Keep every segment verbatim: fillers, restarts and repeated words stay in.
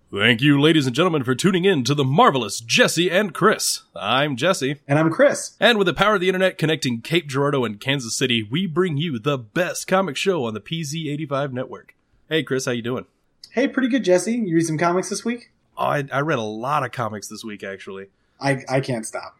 Thank you, ladies and gentlemen, for tuning in to the marvelous Jesse and Chris. I'm Jesse. And I'm Chris. And with the power of the internet connecting Cape Girardeau and Kansas City, we bring you the best comic show on the P Z eighty-five network. Hey, Chris, how you doing? Hey, pretty good, Jesse. You read some comics this week? Oh, I, I read a lot of comics this week, actually. I, I can't stop.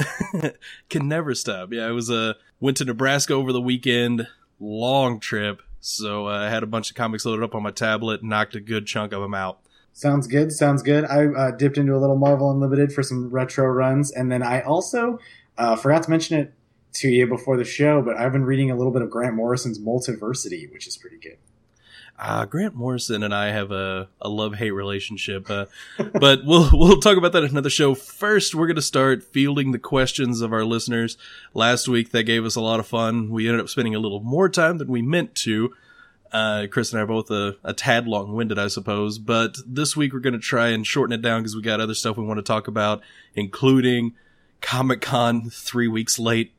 Can never stop. Yeah, I was uh went to Nebraska over the weekend. Long trip. So uh, I had a bunch of comics loaded up on my tablet, knocked a good chunk of them out. Sounds good. Sounds good. I uh, dipped into a little Marvel Unlimited for some retro runs. And then I also uh, forgot to mention it to you before the show, but I've been reading a little bit of Grant Morrison's Multiversity, which is pretty good. Uh, Grant Morrison and I have a, a love-hate relationship, uh, but we'll we'll talk about that in another show. First, we're going to start fielding the questions of our listeners. Last week, that gave us a lot of fun. We ended up spending a little more time than we meant to. Uh, Chris and I are both a, a tad long-winded, I suppose, but this week we're going to try and shorten it down because we got other stuff we want to talk about, including Comic-Con three weeks late.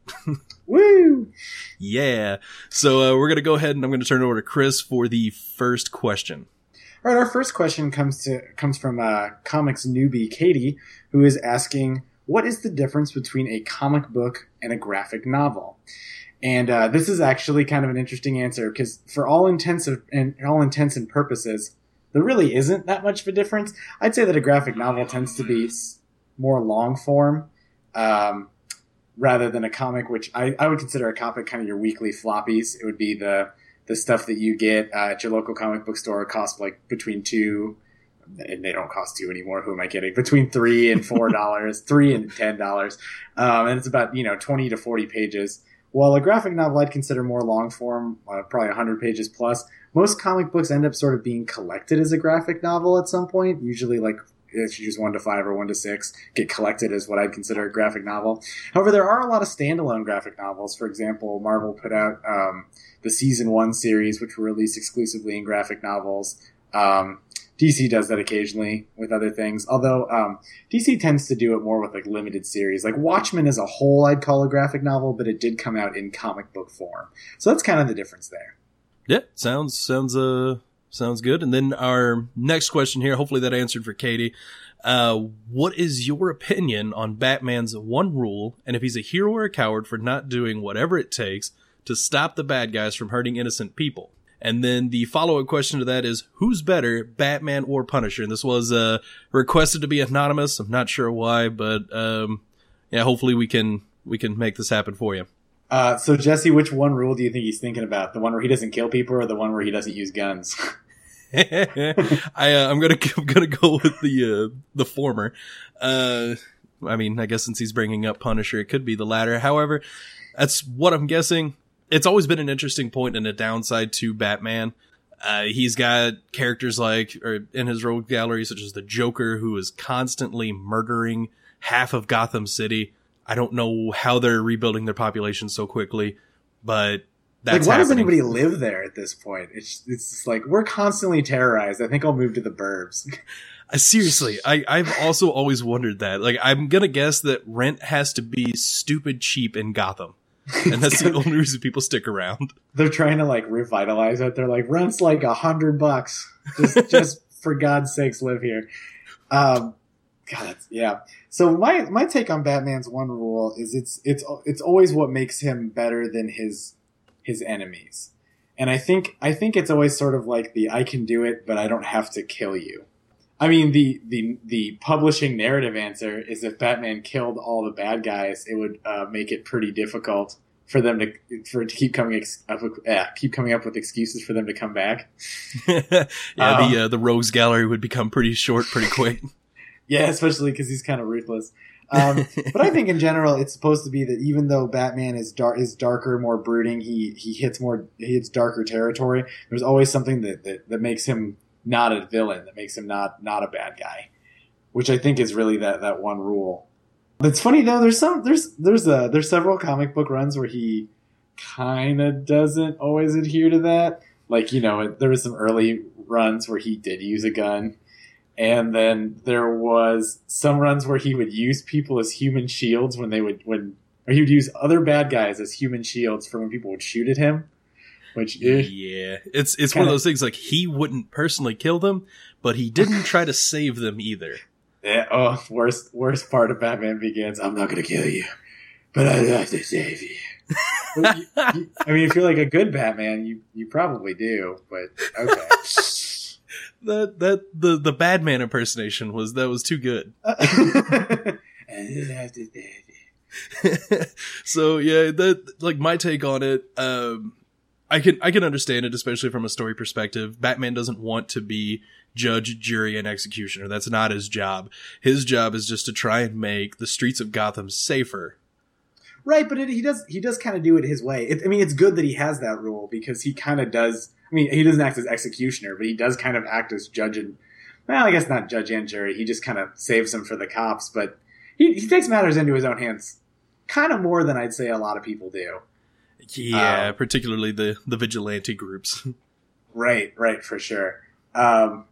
Woo! Yeah. So uh, we're going to go ahead and I'm going to turn it over to Chris for the first question. All right, our first question comes to comes from uh, comics newbie Katie, who is asking, what is the difference between a comic book and a graphic novel? And uh, this is actually kind of an interesting answer because for all intents and all intents and purposes, there really isn't that much of a difference. I'd say that a graphic novel tends to be more long form um, rather than a comic, which I, I would consider a comic kind of your weekly floppies. It would be the the stuff that you get uh, at your local comic book store. It costs like between two, and they don't cost two anymore. Who am I kidding? Between three and four dollars, three and ten dollars, um, and it's about you know twenty to forty pages. While a graphic novel I'd consider more long form, uh, probably one hundred pages plus, most comic books end up sort of being collected as a graphic novel at some point. Usually like issues one to five or one to six get collected as what I'd consider a graphic novel. However, there are a lot of standalone graphic novels. For example, Marvel put out um, the season one series, which were released exclusively in graphic novels. Um, D C does that occasionally with other things, although um, D C tends to do it more with like limited series. Like Watchmen as a whole I'd call a graphic novel, but it did come out in comic book form. So that's kind of the difference there. Yeah, sounds sounds uh sounds good. And then our next question here, hopefully that answered for Katie. Uh, what is your opinion on Batman's one rule, and if he's a hero or a coward for not doing whatever it takes to stop the bad guys from hurting innocent people? And then the follow-up question to that is, who's better, Batman or Punisher? And this was uh, requested to be anonymous. I'm not sure why, but um, yeah, hopefully we can we can make this happen for you. Uh, so, Jesse, which one rule do you think he's thinking about? The one where he doesn't kill people, or the one where he doesn't use guns? I uh, I'm gonna I'm gonna go with the uh, the former. Uh, I mean, I guess since he's bringing up Punisher, it could be the latter. However, that's what I'm guessing. It's always been an interesting point and a downside to Batman. Uh, he's got characters like, or in his rogue gallery, such as the Joker, who is constantly murdering half of Gotham City. I don't know how they're rebuilding their population so quickly, but that's like, why happening. does anybody live there at this point? It's it's just like, we're constantly terrorized. I think I'll move to the burbs. Uh, seriously, I, I've also always wondered that. Like, I'm gonna guess that rent has to be stupid cheap in Gotham. And that's the only reason people stick around. They're trying to like revitalize it. They're like, rent's like a hundred bucks. Just, just for God's sakes, live here. Um, God, yeah. So my my take on Batman's one rule is it's it's it's always what makes him better than his his enemies. And I think I think it's always sort of like the I can do it, but I don't have to kill you. I mean, the, the, the publishing narrative answer is if Batman killed all the bad guys, it would uh, make it pretty difficult for them to for to keep coming ex- up with, uh, keep coming up with excuses for them to come back. yeah, um, the uh, the Rogues Gallery would become pretty short pretty quick. Yeah, especially because he's kind of ruthless. Um, but I think in general, it's supposed to be that even though Batman is dark, is darker, more brooding, he he hits more he hits darker territory. There's always something that that, that makes him not a villain, that makes him not not a bad guy, which I think is really that, that one rule. It's funny though. There's some there's there's a there's several comic book runs where he kind of doesn't always adhere to that. Like, you know, there was some early runs where he did use a gun, and then there was some runs where he would use people as human shields when they would when or he would use other bad guys as human shields for when people would shoot at him. which eh, yeah, it's it's kinda, one of those things like he wouldn't personally kill them, but he didn't try to save them either. Yeah, oh, worst worst part of Batman Begins. I'm not going to kill you, but I have to save you. you, you. I mean, if you're like a good Batman, you you probably do. But okay, that that the the Batman impersonation was that was too good. I have to save you. So yeah, that like my take on it. Um, I can I can understand it, especially from a story perspective. Batman doesn't want to be judge, jury, and executioner. That's not his job. His job is just to try and make the streets of Gotham safer. Right, but it, he does he does kind of do it his way. It, I mean, it's good that he has that rule because he kind of does. I mean, he doesn't act as executioner, but he does kind of act as judge and, well, I guess not judge and jury. He just kind of saves them for the cops, but he, he takes matters into his own hands kind of more than I'd say a lot of people do. Yeah, um, particularly the, the vigilante groups. Right, right, for sure. Um,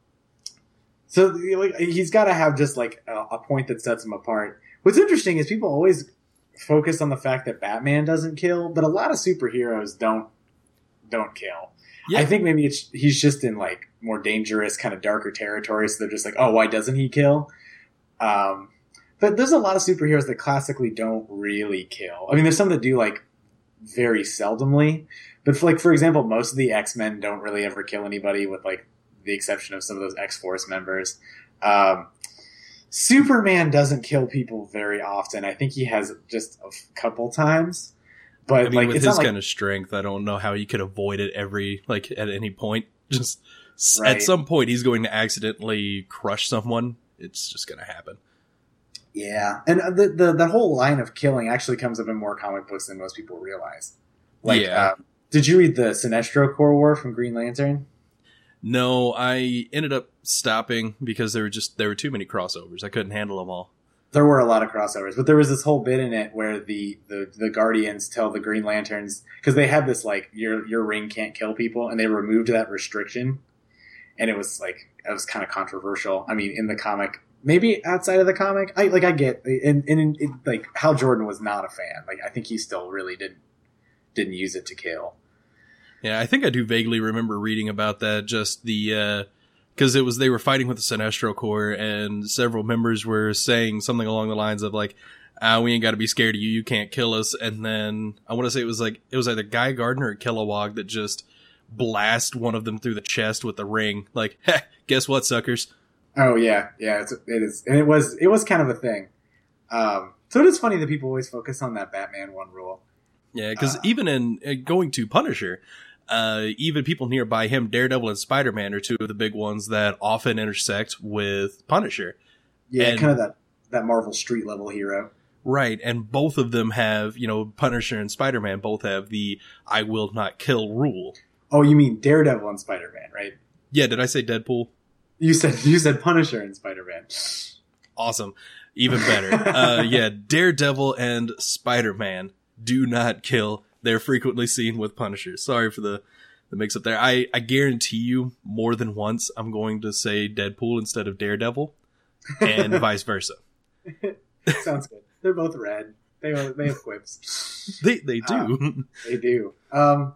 so like, he's got to have just like a, a point that sets him apart. What's interesting is people always focus on the fact that Batman doesn't kill, but a lot of superheroes don't don't kill. Yeah. I think maybe it's he's just in like more dangerous, kind of darker territory, so they're just like, oh, why doesn't he kill? Um, but there's a lot of superheroes that classically don't really kill. I mean, there's some that do like very seldomly, but for, like for example, most of the X-Men don't really ever kill anybody, with like the exception of some of those X-Force members. Um, Superman doesn't kill people very often. I think he has just a couple times. But I mean, like, with it's his not like, kind of strength, I don't know how he could avoid it every like at any point. Just right. At some point, he's going to accidentally crush someone. It's just going to happen. Yeah, and the, the the whole line of killing actually comes up in more comic books than most people realize. Like, yeah. um, did you read the Sinestro Corps War from Green Lantern? No, I ended up stopping because there were just there were too many crossovers. I couldn't handle them all. There were a lot of crossovers, but there was this whole bit in it where the, the, the Guardians tell the Green Lanterns, because they had this like your your ring can't kill people, and they removed that restriction, and it was like it was kind of controversial. I mean, in the comic, maybe outside of the comic, I like I get, and and it, like Hal Jordan was not a fan. Like I think he still really didn't didn't use it to kill. Yeah, I think I do vaguely remember reading about that. Just the. Uh, Because it was they were fighting with the Sinestro Corps, and several members were saying something along the lines of like, ah, "We ain't got to be scared of you. You can't kill us." And then I want to say it was like it was either Guy Gardner or Kilowog that just blast one of them through the chest with the ring. Like, heh, guess what, suckers? Oh yeah, yeah, it's, it is, and it was it was kind of a thing. Um, so it is funny that people always focus on that Batman one rule. Yeah, because uh, even in uh, going to Punisher. Uh, even people nearby him, Daredevil and Spider-Man are two of the big ones that often intersect with Punisher. Yeah, and, kind of that, that Marvel street level hero. Right, and both of them have, you know, Punisher and Spider-Man both have the I will not kill rule. Oh, you mean Daredevil and Spider-Man, right? Yeah, did I say Deadpool? You said you said Punisher and Spider-Man. Awesome. Even better. uh, yeah, Daredevil and Spider-Man do not kill. They're frequently seen with Punisher. Sorry for the, the mix-up there. I, I guarantee you more than once I'm going to say Deadpool instead of Daredevil, and vice versa. Sounds good. They're both red. They have, they have quips. They they do. Um, they do. Um,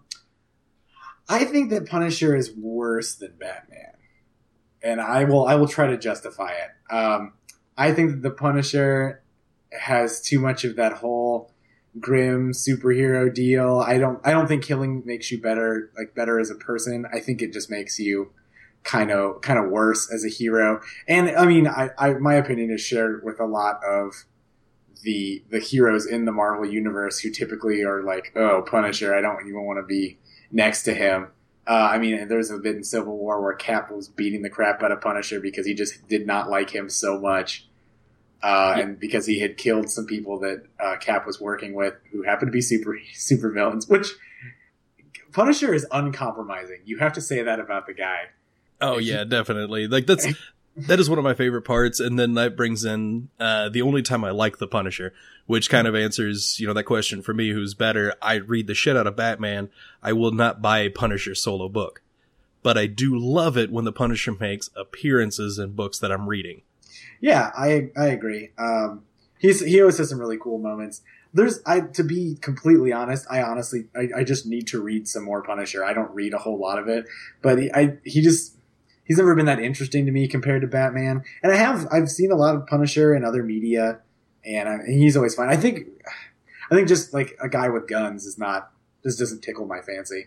I think that Punisher is worse than Batman, and I will I will try to justify it. Um, I think that the Punisher has too much of that whole grim superhero deal. I don't I don't think killing makes you better like better as a person. I think it just makes you kind of kind of worse as a hero. And I mean I, I my opinion is shared with a lot of the the heroes in the Marvel universe who typically are like, oh, Punisher, I don't even want to be next to him. Uh, I mean, there's a bit in Civil War where Cap was beating the crap out of Punisher because he just did not like him so much. Uh, and because he had killed some people that uh, Cap was working with who happened to be super super villains, which Punisher is uncompromising. You have to say that about the guy. Oh yeah, definitely. Like that's that is one of my favorite parts, and then that brings in uh, the only time I like the Punisher, which kind of answers you know that question for me: who's better? I read the shit out of Batman. I will not buy a Punisher solo book, but I do love it when the Punisher makes appearances in books that I'm reading. Yeah, I I agree. Um, he's he always has some really cool moments. there's I to be completely honest, I honestly I, I just need to read some more Punisher. I don't read a whole lot of it, but he, I he just he's never been that interesting to me compared to Batman. And I have I've seen a lot of Punisher in other media, and, I, and he's always fine. I think I think just like a guy with guns is not just doesn't tickle my fancy.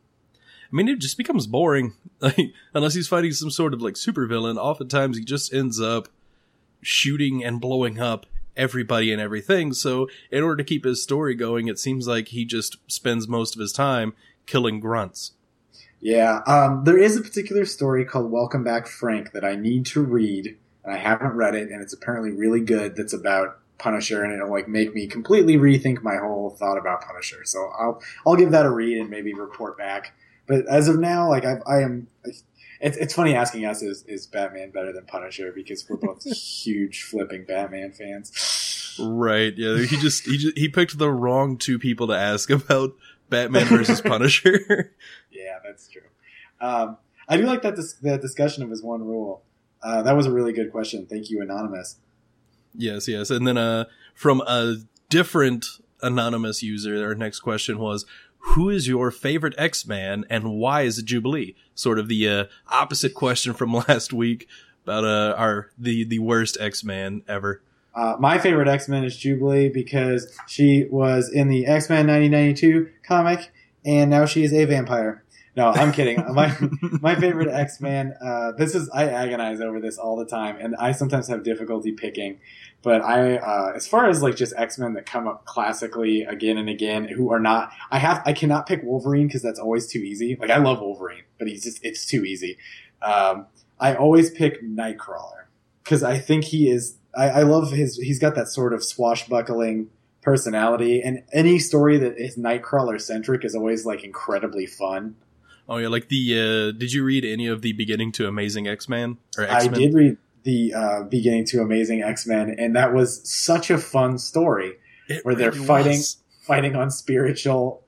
I mean, it just becomes boring. Like, unless he's fighting some sort of like supervillain, oftentimes he just ends up shooting and blowing up everybody and everything. So in order to keep his story going, it seems like he just spends most of his time killing grunts. Yeah, um, there is a particular story called Welcome Back, Frank that I need to read, and I haven't read it, and it's apparently really good. That's about Punisher, and it'll like make me completely rethink my whole thought about Punisher. So I'll I'll give that a read and maybe report back. But as of now, like I've, I am, it's it's funny asking us is is Batman better than Punisher because we're both huge flipping Batman fans. Right? Yeah, he just he just, he picked the wrong two people to ask about Batman versus Punisher. Yeah, that's true. Um, I do like that dis- that discussion of his one rule. Uh, that was a really good question. Thank you, Anonymous. Yes, yes, and then uh, from a different anonymous user, our next question was, who is your favorite X-Man and why is it Jubilee? Sort of the uh, opposite question from last week about uh, our the, the worst X-Man ever. Uh, my favorite X-Men is Jubilee because she was in the X-Men nineteen ninety-two comic and now she is a vampire. No, I'm kidding. my my favorite X-Men, uh, this is, I agonize over this all the time and I sometimes have difficulty picking. But I, uh, as far as like just X-Men that come up classically again and again, who are not, I have, I cannot pick Wolverine because that's always too easy. Like I love Wolverine, but he's just, it's too easy. Um, I always pick Nightcrawler because I think he is, I, I love his, he's got that sort of swashbuckling personality, and any story that is Nightcrawler centric is always like incredibly fun. Oh yeah, like the, uh, did you read any of the Beginning to Amazing X-Men or X-Men? I did read the uh, Beginning to Amazing X-Men, and that was such a fun story it where they're really fighting was. fighting on spiritual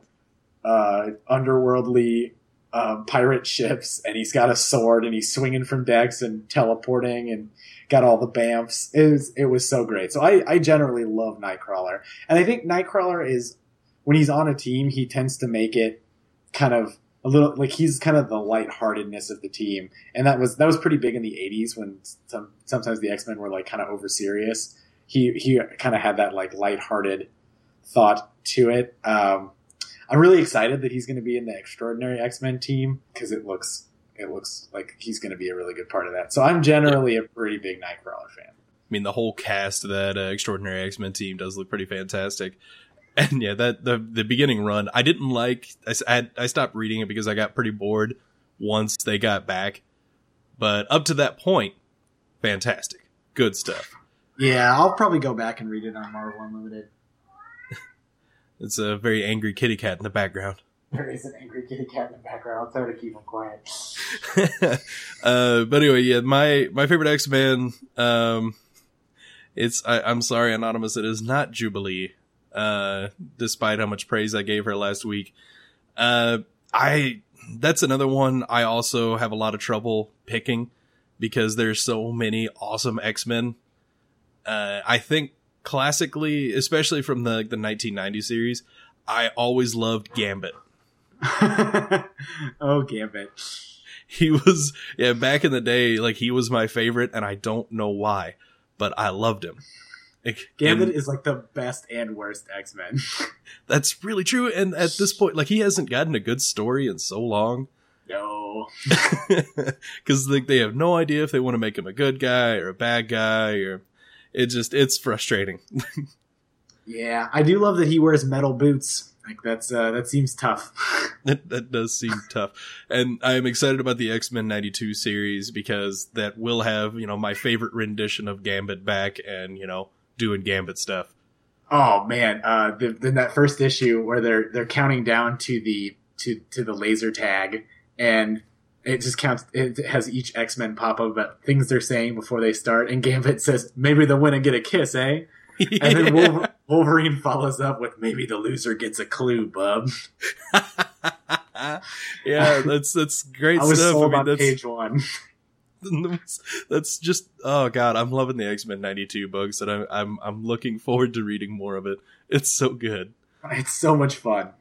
uh, underworldly uh, pirate ships, and he's got a sword and he's swinging from decks and teleporting and got all the bamfs. It was it was so great. So I, I generally love Nightcrawler, and I think Nightcrawler is, when he's on a team, he tends to make it kind of a little like he's kind of the lightheartedness of the team, and that was that was pretty big in the eighties when some sometimes the X-Men were like kind of over serious. He he kind of had that like lighthearted thought to it. Um, I'm really excited that he's going to be in the Extraordinary X-Men team because it looks it looks like he's going to be a really good part of that. So I'm generally a pretty big Nightcrawler fan. I mean, the whole cast of that uh, Extraordinary X-Men team does look pretty fantastic. And yeah, that the the beginning run, I didn't like. I, I, I stopped reading it because I got pretty bored once they got back. But up to that point, fantastic, good stuff. Yeah, I'll probably go back and read it on Marvel Unlimited. It's a very angry kitty cat in the background. There is an angry kitty cat in the background. I'll try to keep him quiet. uh, but anyway, yeah, my my favorite X-Men. Um, it's I, I'm sorry, Anonymous. It is not Jubilee. Uh, despite how much praise I gave her last week. Uh, I, that's another one I also have a lot of trouble picking because there's so many awesome X-Men. Uh, I think classically, especially from the, the nineteen ninety series, I always loved Gambit. Oh, Gambit. He was, yeah, back in the day, like he was my favorite and I don't know why, but I loved him. Gambit and is like the best and worst X-Men. That's really true. And at this point, like he hasn't gotten a good story in so long. No. Because like they have no idea if they want to make him a good guy or a bad guy, or it just, it's frustrating. Yeah, I do love that he wears metal boots. Like that's, uh, that seems tough. that, that does seem tough. And I'm excited about the X-Men ninety-two series because that will have, you know, my favorite rendition of Gambit back and, you know, doing Gambit stuff. Oh man, uh, the, the, that first issue where they're they're counting down to the to to the laser tag, and it just counts. It has each X-Men pop up about things they're saying before they start, and Gambit says, "Maybe they'll win and get a kiss, eh?" Yeah. And then Wolver- Wolverine follows up with, "Maybe the loser gets a clue, bub." Yeah, that's that's great I was stuff. sold I mean, on that's, page one. That's just, oh god, I'm loving the X-Men ninety-two books, and I'm I'm I'm looking forward to reading more of it. It's so good. It's so much fun.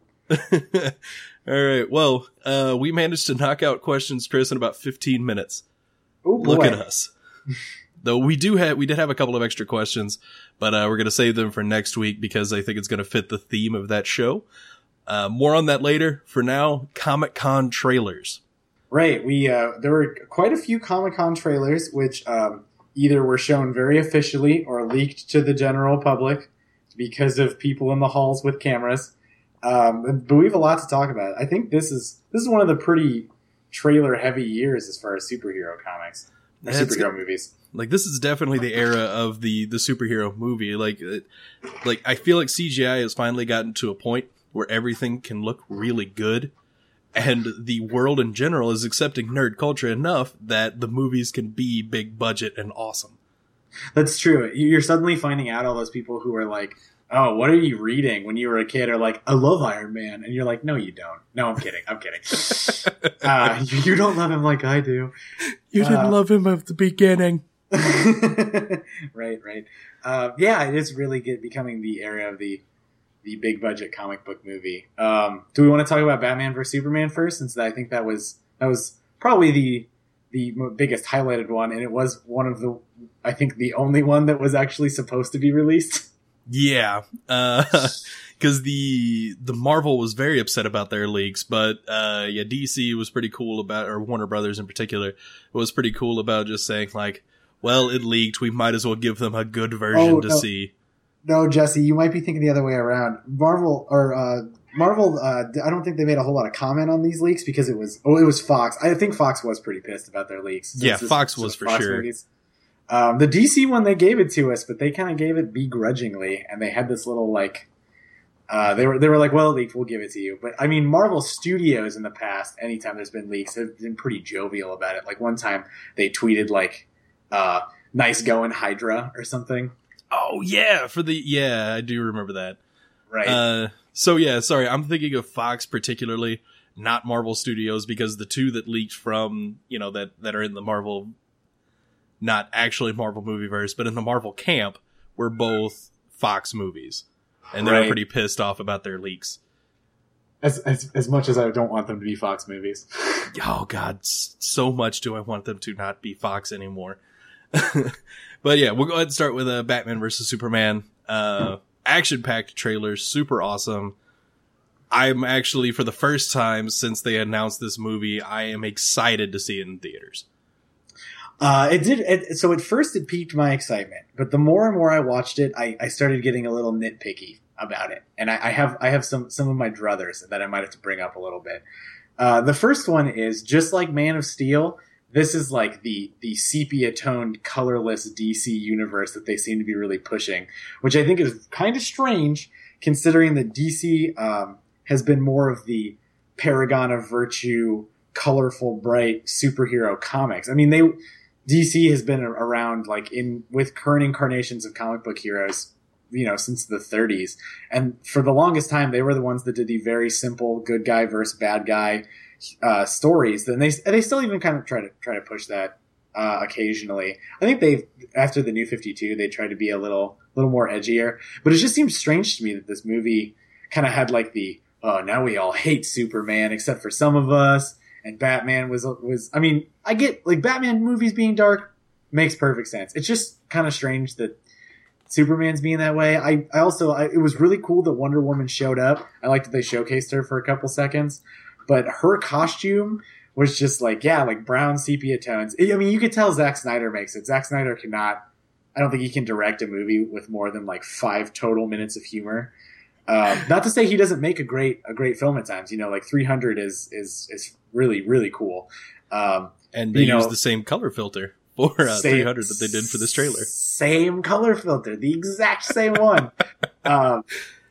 All right, well, uh, we managed to knock out questions, Chris, in about fifteen minutes. Oh boy. Look at us. Though we do have, we did have a couple of extra questions, but uh, we're going to save them for next week because I think it's going to fit the theme of that show. Uh, more on that later. For now, Comic-Con trailers. Right. We uh, there were quite a few Comic-Con trailers, which um, either were shown very officially or leaked to the general public because of people in the halls with cameras. Um, but we have a lot to talk about. I think this is this is one of the pretty trailer-heavy years as far as superhero comics, or superhero movies. Like, this is definitely the era of the, the superhero movie. Like, it, like I feel like C G I has finally gotten to a point where everything can look really good, and the world in general is accepting nerd culture enough that the movies can be big budget and awesome. That's true. You're suddenly finding out all those people who are like, oh, what are you reading when you were a kid? Are like, I love Iron Man. And you're like, no, you don't. No, I'm kidding. I'm kidding. uh, you, you don't love him like I do. You didn't uh, love him at the beginning. right, right. Uh, yeah, it is really good, becoming the era of the the big budget comic book movie. Um, do we want to talk about Batman versus Superman first? Since I think that was that was probably the the biggest highlighted one, and it was one of the I think the only one that was actually supposed to be released. Yeah, uh, because the the Marvel was very upset about their leaks, but uh, yeah, D C was pretty cool about, or Warner Brothers in particular, was pretty cool about just saying like, well, it leaked, we might as well give them a good version oh, to no. see. No, Jesse, you might be thinking the other way around. Marvel, or uh, Marvel, uh, I don't think they made a whole lot of comment on these leaks because it was, oh, it was Fox. I think Fox was pretty pissed about their leaks. Yeah, Fox was for Fox sure. Um, the D C one, they gave it to us, but they kind of gave it begrudgingly, and they had this little like, uh, they were they were like, well, leaked, we'll give it to you. But I mean, Marvel Studios in the past, anytime there's been leaks, have been pretty jovial about it. Like one time, they tweeted like, uh, "Nice going, Hydra" or something. Oh yeah, for the yeah, I do remember that. Right. Uh, so yeah, sorry, I'm thinking of Fox particularly, not Marvel Studios, because the two that leaked from, you know, that that are in the Marvel, not actually Marvel movieverse, but in the Marvel camp, were both Fox movies, and they right. were pretty pissed off about their leaks. As as as much as I don't want them to be Fox movies. Oh God, so much do I want them to not be Fox anymore. But yeah, we'll go ahead and start with uh, Batman versus Superman. Uh, action-packed trailer, super awesome. I'm actually, for the first time since they announced this movie, I am excited to see it in theaters. Uh, it did. It, so at first it piqued my excitement, but the more and more I watched it, I, I started getting a little nitpicky about it. And I, I have I have some, some of my druthers that I might have to bring up a little bit. Uh, the first one is, just like Man of Steel, this is like the the sepia-toned, colorless D C universe that they seem to be really pushing, which I think is kind of strange, considering that D C um, has been more of the paragon of virtue, colorful, bright superhero comics. I mean, they D C has been around like in with current incarnations of comic book heroes, you know, since the thirties, and for the longest time, they were the ones that did the very simple good guy versus bad guy uh, stories. Then they they still even kind of try to try to push that uh, occasionally. I think they after the New fifty-two, they tried to be a little little more edgier, but it just seems strange to me that this movie kind of had like the oh now we all hate Superman except for some of us, and Batman was was I mean I get like Batman movies being dark makes perfect sense. It's just kind of strange that Superman's being that way. I, I also, I, it was really cool that Wonder Woman showed up. I liked that they showcased her for a couple seconds, but her costume was just like, yeah, like brown sepia tones. I mean, you could tell Zack Snyder makes it. Zack Snyder cannot, I don't think he can direct a movie with more than like five total minutes of humor. Um, not to say he doesn't make a great, a great film at times, you know, like three hundred is, is, is really, really cool. Um, and they you use know, the same color filter for uh, same, three hundred that they did for this trailer. Same color filter, the exact same one. um,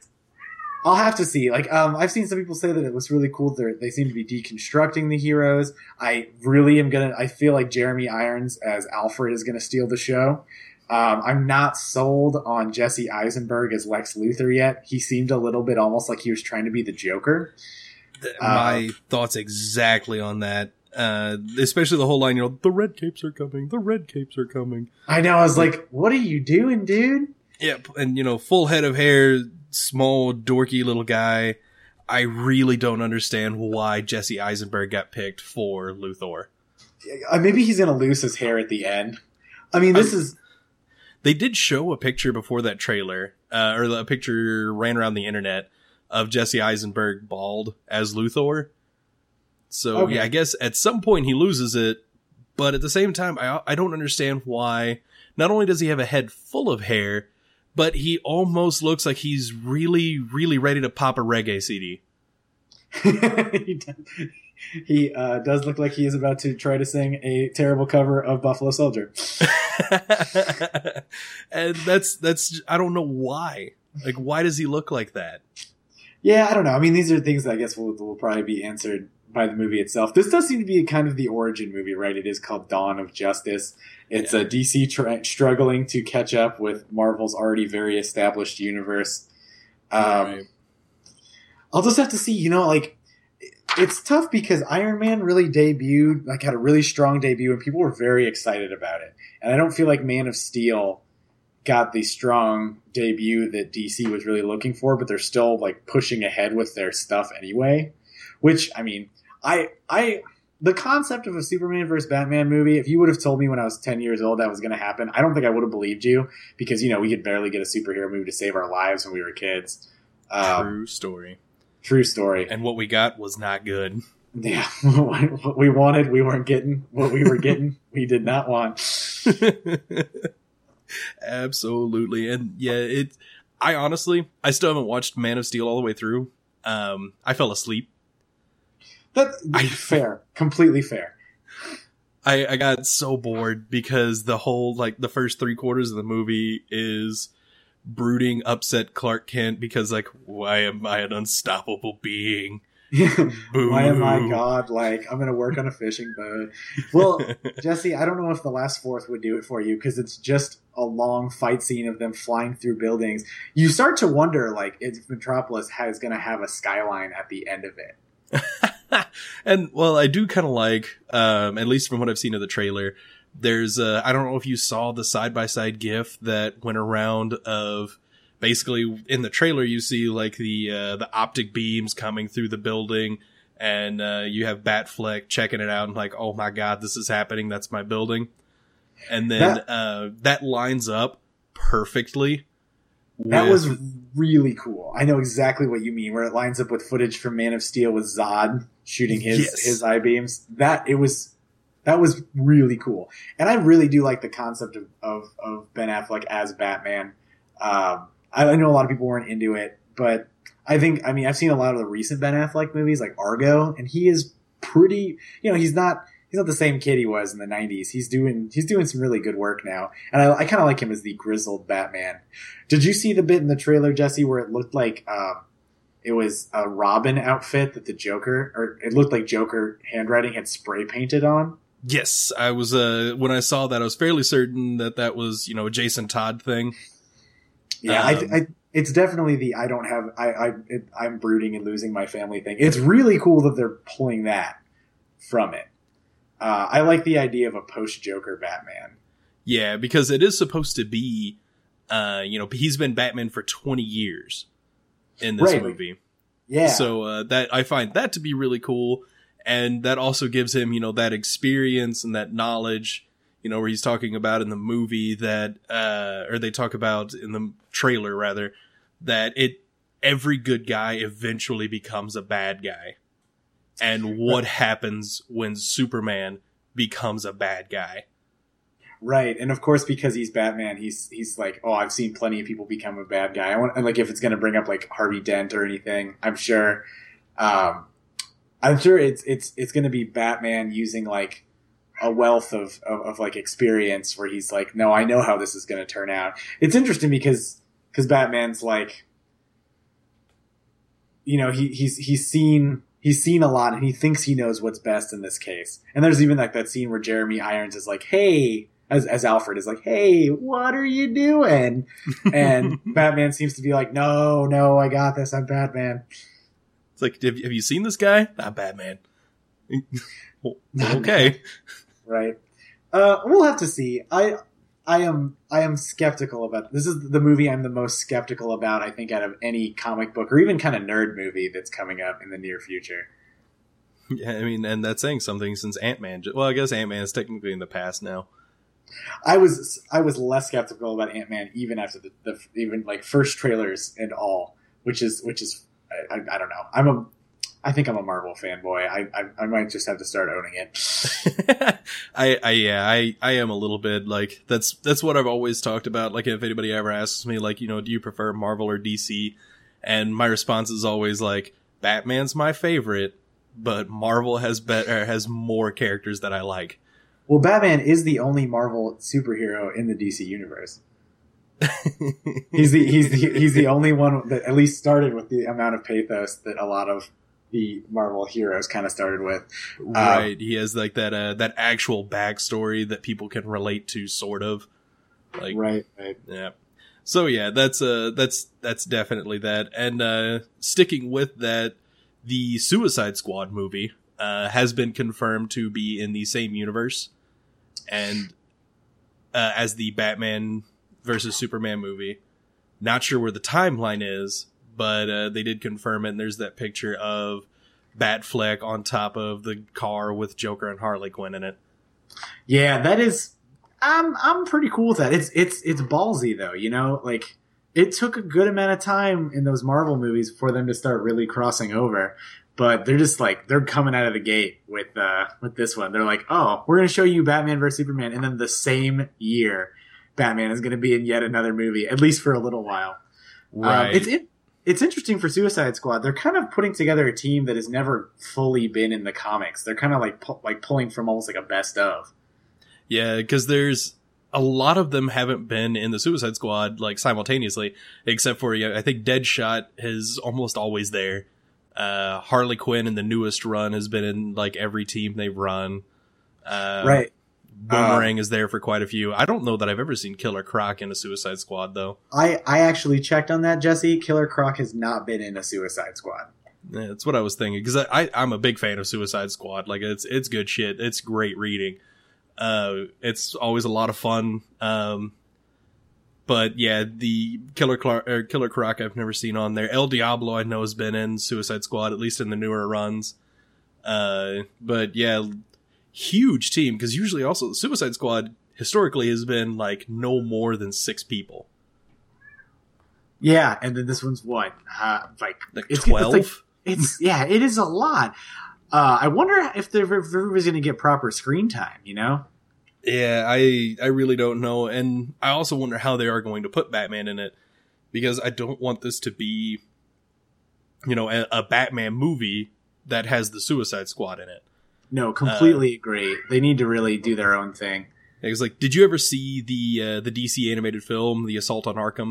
I'll have to see. Like, um, I've seen some people say that it was really cool. They're, they seem to be deconstructing the heroes. I really am gonna. I feel like Jeremy Irons as Alfred is gonna steal the show. Um, I'm not sold on Jesse Eisenberg as Lex Luthor yet. He seemed a little bit almost like he was trying to be the Joker. My um, thoughts exactly on that. Uh, especially the whole line, you know, the red capes are coming, the red capes are coming. I know, I was like, what are you doing, dude? Yep, and, you know, full head of hair, small, dorky little guy. I really don't understand why Jesse Eisenberg got picked for Luthor. Uh, maybe he's going to lose his hair at the end. I mean, this um, is... They did show a picture before that trailer, uh, or a picture ran around the internet of Jesse Eisenberg bald as Luthor. So, okay. yeah, I guess at some point he loses it, but at the same time, I I don't understand why. Not only does he have a head full of hair, but he almost looks like he's really, really ready to pop a reggae C D. he does, he uh, does look like he is about to try to sing a terrible cover of Buffalo Soldier. And that's, that's, I don't know why. Like, why does he look like that? Yeah, I don't know. I mean, these are things that I guess will, will probably be answered by the movie itself. This does seem to be kind of the origin movie, right? It is called Dawn of Justice. It's yeah. a D C tra- struggling to catch up with Marvel's already very established universe. Um, right. I'll just have to see, you know, like, it's tough because Iron Man really debuted, like, had a really strong debut, and people were very excited about it. And I don't feel like Man of Steel got the strong debut that D C was really looking for, but they're still, like, pushing ahead with their stuff anyway. Which, I mean, I, I, the concept of a Superman versus Batman movie, if you would have told me when I was ten years old that was going to happen, I don't think I would have believed you because, you know, we could barely get a superhero movie to save our lives when we were kids. Um, true story. True story. And what we got was not good. Yeah. What we wanted, we weren't getting. What we were getting, we did not want. Absolutely. And yeah, it, I honestly, I still haven't watched Man of Steel all the way through. Um, I fell asleep. That, I, fair. Completely fair. I, I got so bored because the whole, like, the first three quarters of the movie is brooding, upset Clark Kent because, like, why am I an unstoppable being? Why am I God? Like, I'm going to work on a fishing boat. Well, Jesse, I don't know if the last fourth would do it for you because it's just a long fight scene of them flying through buildings. You start to wonder, like, if Metropolis is going to have a skyline at the end of it. And, well, I do kind of like, um, at least from what I've seen of the trailer, there's, uh, I don't know if you saw the side-by-side gif that went around of basically in the trailer you see like the, uh, the optic beams coming through the building and, uh, you have Batfleck checking it out and like, oh my God, this is happening. That's my building. And then, that, uh, that lines up perfectly. That with, was really cool. I know exactly what you mean, where it lines up with footage from Man of Steel with Zod shooting his, yes. his eye beams. That, it was, that was really cool. And I really do like the concept of, of, of Ben Affleck as Batman. Um, I know a lot of people weren't into it, but I think, I mean, I've seen a lot of the recent Ben Affleck movies like Argo, and he is pretty, you know, he's not, he's not the same kid he was in the nineties. He's doing, he's doing some really good work now. And I, I kind of like him as the grizzled Batman. Did you see the bit in the trailer, Jesse, where it looked like, um, it was a Robin outfit that the Joker, or it looked like Joker handwriting had spray painted on? Yes, I was, uh, when I saw that, I was fairly certain that that was, you know, a Jason Todd thing. Yeah, um, I, I, it's definitely the I don't have I I it, I'm brooding and losing my family thing. It's really cool that they're pulling that from it. Uh, I like the idea of a post Joker Batman. Yeah, because it is supposed to be, uh, you know, he's been Batman for twenty years in this right. movie. Yeah, so uh, that I find that to be really cool, and that also gives him, you know, that experience and that knowledge. You know, where he's talking about in the movie that, uh, or they talk about in the trailer rather, that it, every good guy eventually becomes a bad guy. And what happens when Superman becomes a bad guy. Right. And of course, because he's Batman, he's, he's like, oh, I've seen plenty of people become a bad guy. I want, and like, if it's going to bring up like Harvey Dent or anything, I'm sure, um, I'm sure it's, it's, it's going to be Batman using like, a wealth of, of, of like experience where he's like, no, I know how this is going to turn out. It's interesting because, because Batman's like, you know, he, he's, he's seen, he's seen a lot and he thinks he knows what's best in this case. And there's even like that scene where Jeremy Irons is like, hey, as, as Alfred is like, hey, what are you doing? And Batman seems to be like, no, no, I got this. I'm Batman. It's like, have, have you seen this guy? I'm Batman. Okay. Right. Uh, we'll have to see. I I am I am skeptical about this. Is the movie I'm the most skeptical about, I think, out of any comic book or even kind of nerd movie that's coming up in the near future. Yeah, I mean, and that's saying something since Ant-Man. Well, I guess Ant-Man is technically in the past now. I was I was less skeptical about Ant-Man even after the, the even like first trailers and all, which is which is I, I, I don't know. I'm a I think I'm a Marvel fanboy. I, I I might just have to start owning it. I I yeah I I am a little bit like that's that's what I've always talked about. Like if anybody ever asks me like, you know, do you prefer Marvel or D C? And my response is always like, Batman's my favorite, but Marvel has better has more characters that I like. Well, Batman is the only Marvel superhero in the D C universe. he's the he's the he's the only one that at least started with the amount of pathos that a lot of the Marvel heroes kind of started with. Right. Um, he has like that uh that actual backstory that people can relate to, sort of. Like right, right. Yeah. So yeah, that's uh that's that's definitely that. And uh sticking with that, the Suicide Squad movie uh has been confirmed to be in the same universe and uh as the Batman versus Superman movie. Not sure where the timeline is, but uh, they did confirm it, and there's that picture of Batfleck on top of the car with Joker and Harley Quinn in it. Yeah, that is. I'm I'm pretty cool with that. It's it's it's ballsy though, you know. Like it took a good amount of time in those Marvel movies for them to start really crossing over, but they're just like they're coming out of the gate with uh, with this one. They're like, oh, we're gonna show you Batman versus Superman, and then the same year, Batman is gonna be in yet another movie, at least for a little while. Right. Um, it's it. It's interesting for Suicide Squad. They're kind of putting together a team that has never fully been in the comics. They're kind of like pu- like pulling from almost like a best of. Yeah, because there's a lot of them haven't been in the Suicide Squad like simultaneously, except for yeah, I think Deadshot is almost always there. Uh, Harley Quinn in the newest run has been in like every team they've run. Uh, right. Boomerang uh, is there for quite a few. I don't know that I've ever seen Killer Croc in a Suicide Squad, though. I, I actually checked on that, Jesse. Killer Croc has not been in a Suicide Squad. Yeah, that's what I was thinking, because I, I, I'm a big fan of Suicide Squad. Like, it's it's good shit. It's great reading. Uh, it's always a lot of fun. Um, but, yeah, the Killer, Clark, or Killer Croc I've never seen on there. El Diablo I know has been in Suicide Squad, at least in the newer runs. Uh, but, yeah... huge team, because usually also the Suicide Squad historically has been like no more than six people. Yeah, and then this one's what, uh, like, like it's, twelve. It's, like, it's yeah, it is a lot. Uh, I wonder if there if everybody's going to get proper screen time. You know? Yeah, I I really don't know, and I also wonder how they are going to put Batman in it, because I don't want this to be, you know, a, a Batman movie that has the Suicide Squad in it. No, completely uh, agree. They need to really do their own thing. It was like, did you ever see the uh, the D C animated film, The Assault on Arkham?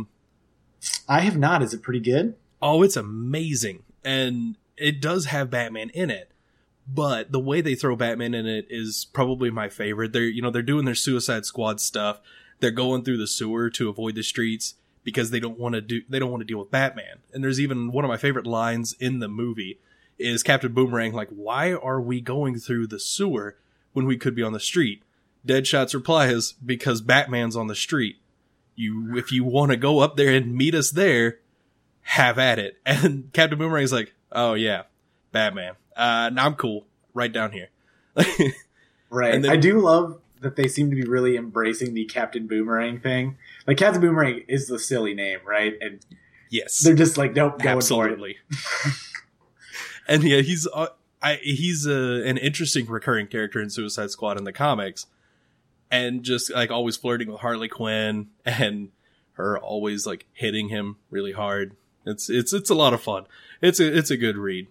I have not. Is it pretty good? Oh, it's amazing. And it does have Batman in it. But the way they throw Batman in it is probably my favorite. They're, you know, they're doing their Suicide Squad stuff. They're going through the sewer to avoid the streets because they don't want to do they don't want to deal with Batman. And there's even one of my favorite lines in the movie is Captain Boomerang like, why are we going through the sewer when we could be on the street? Deadshot's reply is, because Batman's on the street. You, if you want to go up there and meet us there, have at it. And Captain Boomerang's like, oh yeah, Batman. Uh, now I'm cool. Right down here. Right. And then, I do love that they seem to be really embracing the Captain Boomerang thing. Like, Captain Boomerang is the silly name, right? And yes, they're just like, nope, going absolutely. For it. And yeah, he's uh, I, he's uh, an interesting recurring character in Suicide Squad in the comics, and just like always flirting with Harley Quinn and her always like hitting him really hard. It's it's it's a lot of fun. It's a it's a good read.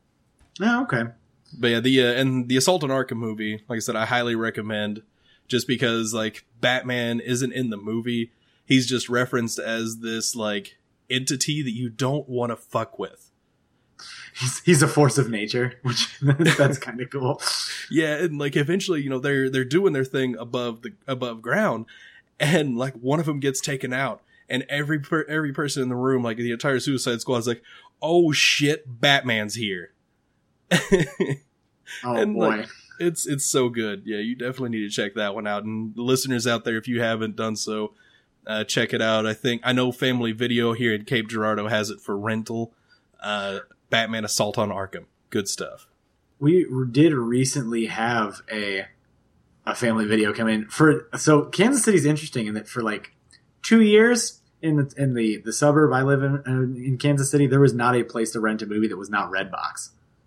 Oh, okay. But yeah, the uh, and the Assault on Arkham movie, like I said, I highly recommend, just because like Batman isn't in the movie. He's just referenced as this like entity that you don't want to fuck with. He's he's a force of nature, which that's kind of cool. Yeah, and like eventually, you know, they're they're doing their thing above the above ground, and like one of them gets taken out, and every per, every person in the room, like the entire Suicide Squad, is like, "Oh shit, Batman's here!" Oh and boy! Like, It's it's so good. Yeah, you definitely need to check that one out. And listeners out there, if you haven't done so, uh, check it out. I think I know Family Video here in Cape Girardeau has it for rental. Uh, Batman Assault on Arkham. Good stuff. We did recently have a a Family Video come in for. So Kansas City's interesting in that for like two years in the in the, the suburb I live in in Kansas City, there was not a place to rent a movie that was not Redbox.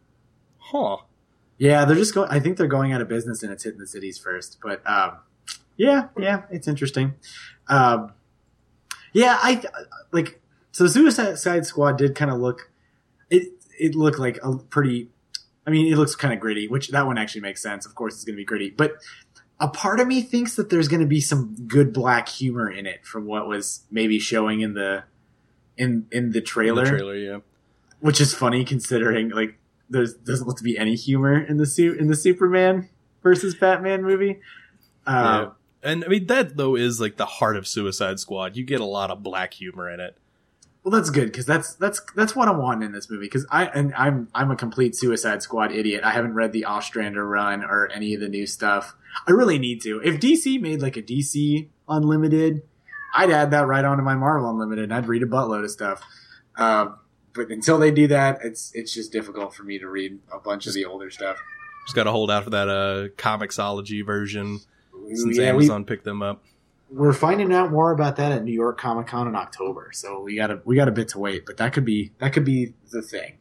Huh. Yeah, they're just going. I think they're going out of business, and it's hitting the cities first. But um, yeah, yeah, it's interesting. Um, yeah, I like. So Suicide Squad did kind of look. It it looked like a pretty. I mean, it looks kind of gritty, which that one actually makes sense. Of course, it's going to be gritty, but a part of me thinks that there's going to be some good black humor in it from what was maybe showing in the in in the trailer. In the trailer, yeah. Which is funny considering like. There doesn't look to be any humor in the su- in the Superman versus Batman movie. Uh, yeah. And I mean, that though is like the heart of Suicide Squad. You get a lot of black humor in it. Well, that's good because that's that's that's what I want in this movie. Because I and I'm I'm a complete Suicide Squad idiot. I haven't read the Ostrander run or any of the new stuff. I really need to. If D C made like a D C Unlimited, I'd add that right onto my Marvel Unlimited, and I'd read a buttload of stuff. Um, But until they do that, it's it's just difficult for me to read a bunch of the older stuff. Just got to hold out for that uh, Comixology version since yeah, Amazon we, picked them up. We're finding out more about that at New York Comic Con in October, so we got a we got a bit to wait. But that could be that could be the thing.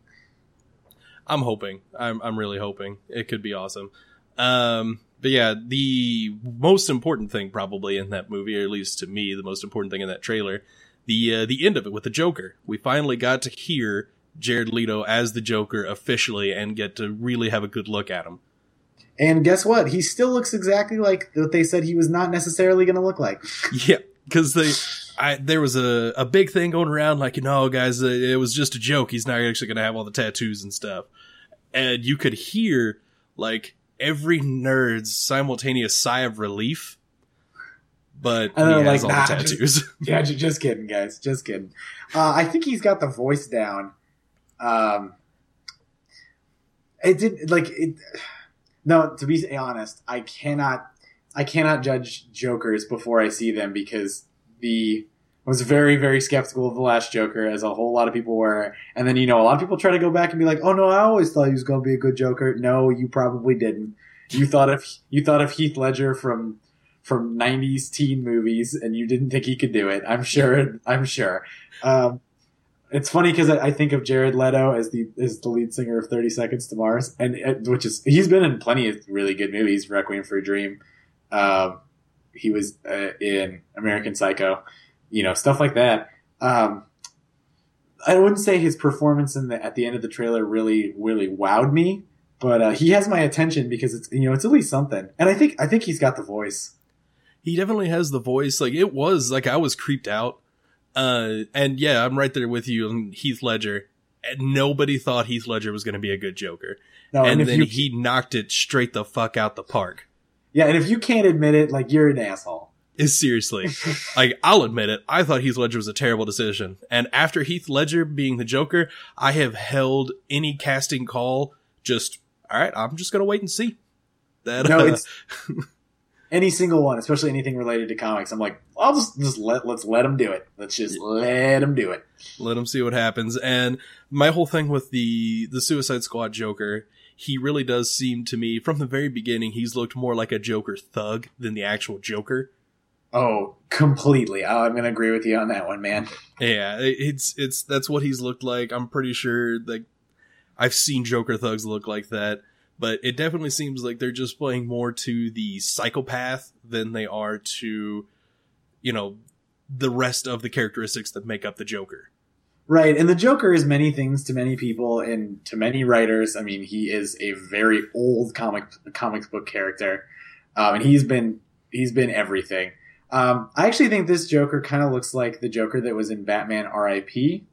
I'm hoping. I'm I'm really hoping it could be awesome. Um, but yeah, the most important thing probably in that movie, or at least to me, the most important thing in that trailer. The uh, the end of it with the Joker. We finally got to hear Jared Leto as the Joker officially and get to really have a good look at him. And guess what? He still looks exactly like what they said he was not necessarily going to look like. Yeah, because they, I there was a, a big thing going around like, you know, guys, uh, it was just a joke. He's not actually going to have all the tattoos and stuff. And you could hear like every nerd's simultaneous sigh of relief. But he know, has like, all nah, the tattoos. Just, yeah, just kidding, guys. Just kidding. Uh, I think he's got the voice down. Um, it did like it. No, to be honest, I cannot. I cannot judge Jokers before I see them because the I was very very skeptical of the last Joker, as a whole lot of people were. And then you know a lot of people try to go back and be like, "Oh no, I always thought he was going to be a good Joker." No, you probably didn't. You thought of you thought of Heath Ledger from. from nineties teen movies, and you didn't think he could do it. I'm sure. I'm sure. Um, it's funny because I, I think of Jared Leto as the as the lead singer of thirty Seconds to Mars, and uh, which is he's been in plenty of really good movies. Requiem for a Dream. Um, he was uh, in American Psycho. You know, stuff like that. Um, I wouldn't say his performance in the at the end of the trailer really really wowed me, but uh, he has my attention because it's you know it's at least something, and I think I think he's got the voice. He definitely has the voice. Like, it was, like, I was creeped out. Uh, and yeah, I'm right there with you on Heath Ledger. And nobody thought Heath Ledger was going to be a good Joker. No, and, and then you, he knocked it straight the fuck out the park. Yeah, and if you can't admit it, like, you're an asshole. Is seriously. Like, I'll admit it. I thought Heath Ledger was a terrible decision. And after Heath Ledger being the Joker, I have held any casting call just, all right, I'm just going to wait and see. That, no, uh, it's... Any single one, especially anything related to comics, I'm like, I'll just just let let's let them do it. Let's just let them do it. Let them see what happens. And my whole thing with the the Suicide Squad Joker, he really does seem to me from the very beginning he's looked more like a Joker thug than the actual Joker. Oh, completely. I'm going to agree with you on that one, man. Yeah, it's it's that's what he's looked like. I'm pretty sure like I've seen Joker thugs look like that. But it definitely seems like they're just playing more to the psychopath than they are to, you know, the rest of the characteristics that make up the Joker. Right. And the Joker is many things to many people and to many writers. I mean, he is a very old comic comic book character. Um, and he's been he's been everything. Um, I actually think this Joker kind of looks like the Joker that was in Batman R I P.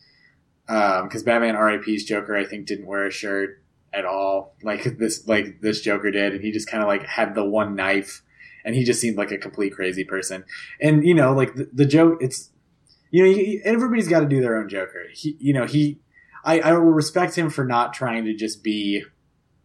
Um, because Batman R I P's Joker, I think, didn't wear a shirt at all, like this, like this Joker did, and he just kind of like had the one knife, and he just seemed like a complete crazy person. And you know, like the, the joke, it's you know, he, everybody's got to do their own Joker. He, you know, he, I, I will respect him for not trying to just be.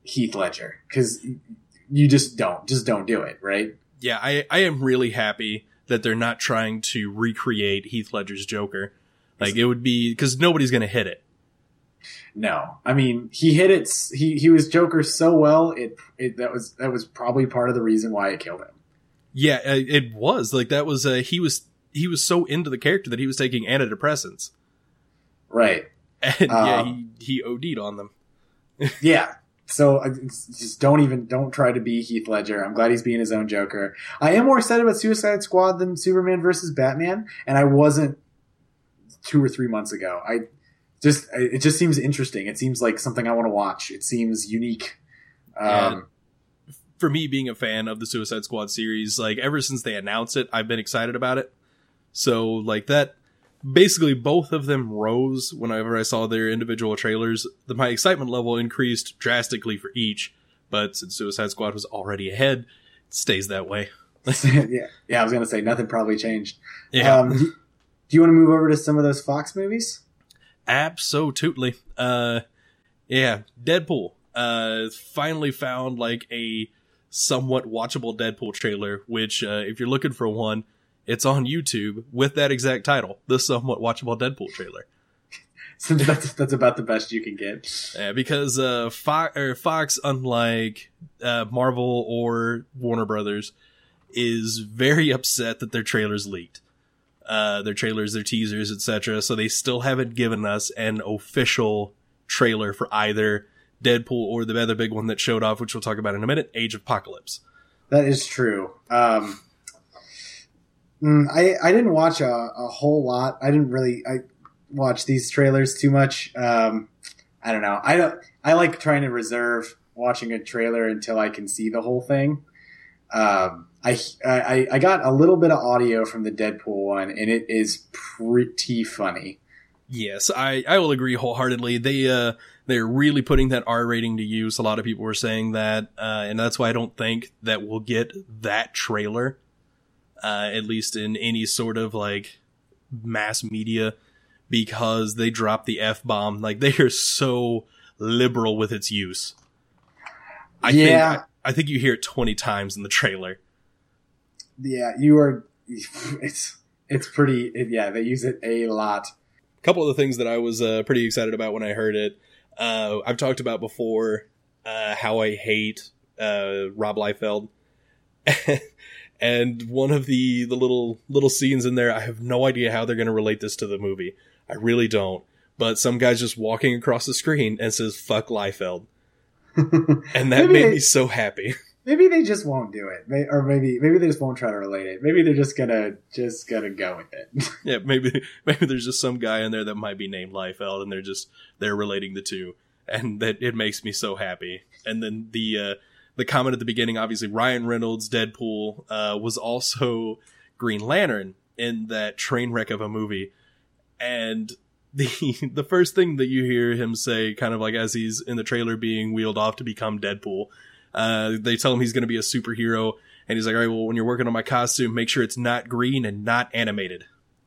Heath Ledger, because you just don't, just don't do it, right? Yeah, I, I am really happy that they're not trying to recreate Heath Ledger's Joker. Like, it would be, because nobody's going to hit it. No, I mean, he hit it, he, he was Joker so well, it, it, that was, that was probably part of the reason why it killed him. Yeah, it was, like, that was, uh, he was, he was so into the character that he was taking antidepressants. Right. And um, yeah, he, he O D'd on them. Yeah. So uh, just don't even, don't try to be Heath Ledger. I'm glad he's being his own Joker. I am more excited about Suicide Squad than Superman versus Batman. And I wasn't two or three months ago. I just, it just seems interesting. It seems like something I want to watch. It seems unique. Um, for me, being a fan of the Suicide Squad series, like ever since they announced it, I've been excited about it. So like that, basically both of them rose whenever I saw their individual trailers. The, my excitement level increased drastically for each, but since Suicide Squad was already ahead, it stays that way. yeah, yeah. I was gonna say nothing probably changed. Yeah. Um, do, do you want to move over to some of those Fox movies? Absolutely. Uh, yeah, Deadpool. Uh, finally found like a somewhat watchable Deadpool trailer, which uh, if you're looking for one, it's on YouTube with that exact title, the somewhat watchable Deadpool trailer. So that's that's about the best you can get. Yeah, because uh, Fox, or Fox, unlike uh, Marvel or Warner Brothers, is very upset that their trailers leaked. Uh, their trailers, their teasers, et cetera. So they still haven't given us an official trailer for either Deadpool or the other big one that showed off, which we'll talk about in a minute, Age of Apocalypse. That is true. Um, I I didn't watch a, a whole lot. I didn't really I watch these trailers too much. Um, I don't know. I don't. I like trying to reserve watching a trailer until I can see the whole thing. Um, I, I I got a little bit of audio from the Deadpool one, and it is pretty funny. Yes, I, I will agree wholeheartedly. They uh they're really putting that R rating to use. A lot of people were saying that, uh, and that's why I don't think that we'll get that trailer, uh, at least in any sort of like mass media, because they dropped the F bomb. Like they are so liberal with its use. I yeah. think I, I think you hear it twenty times in the trailer. Yeah, you are. It's it's pretty. It, yeah, they use it a lot. A couple of the things that I was uh, pretty excited about when I heard it. Uh, I've talked about before uh, how I hate uh, Rob Liefeld, and one of the the little little scenes in there, I have no idea how they're going to relate this to the movie. I really don't. But some guy's just walking across the screen and says "fuck Liefeld," and that made they, me so happy. Maybe they just won't do it, May, or maybe maybe they just won't try to relate it. Maybe they're just gonna just gonna go with it. Yeah, maybe maybe there's just some guy in there that might be named Liefeld, and they're just they're relating the two, and that it makes me so happy. And then the uh, the comment at the beginning, obviously Ryan Reynolds, Deadpool, uh, was also Green Lantern in that train wreck of a movie, and the the first thing that you hear him say, kind of like as he's in the trailer being wheeled off to become Deadpool. Uh, they tell him he's going to be a superhero, and he's like, all right, well, when you're working on my costume, make sure it's not green and not animated.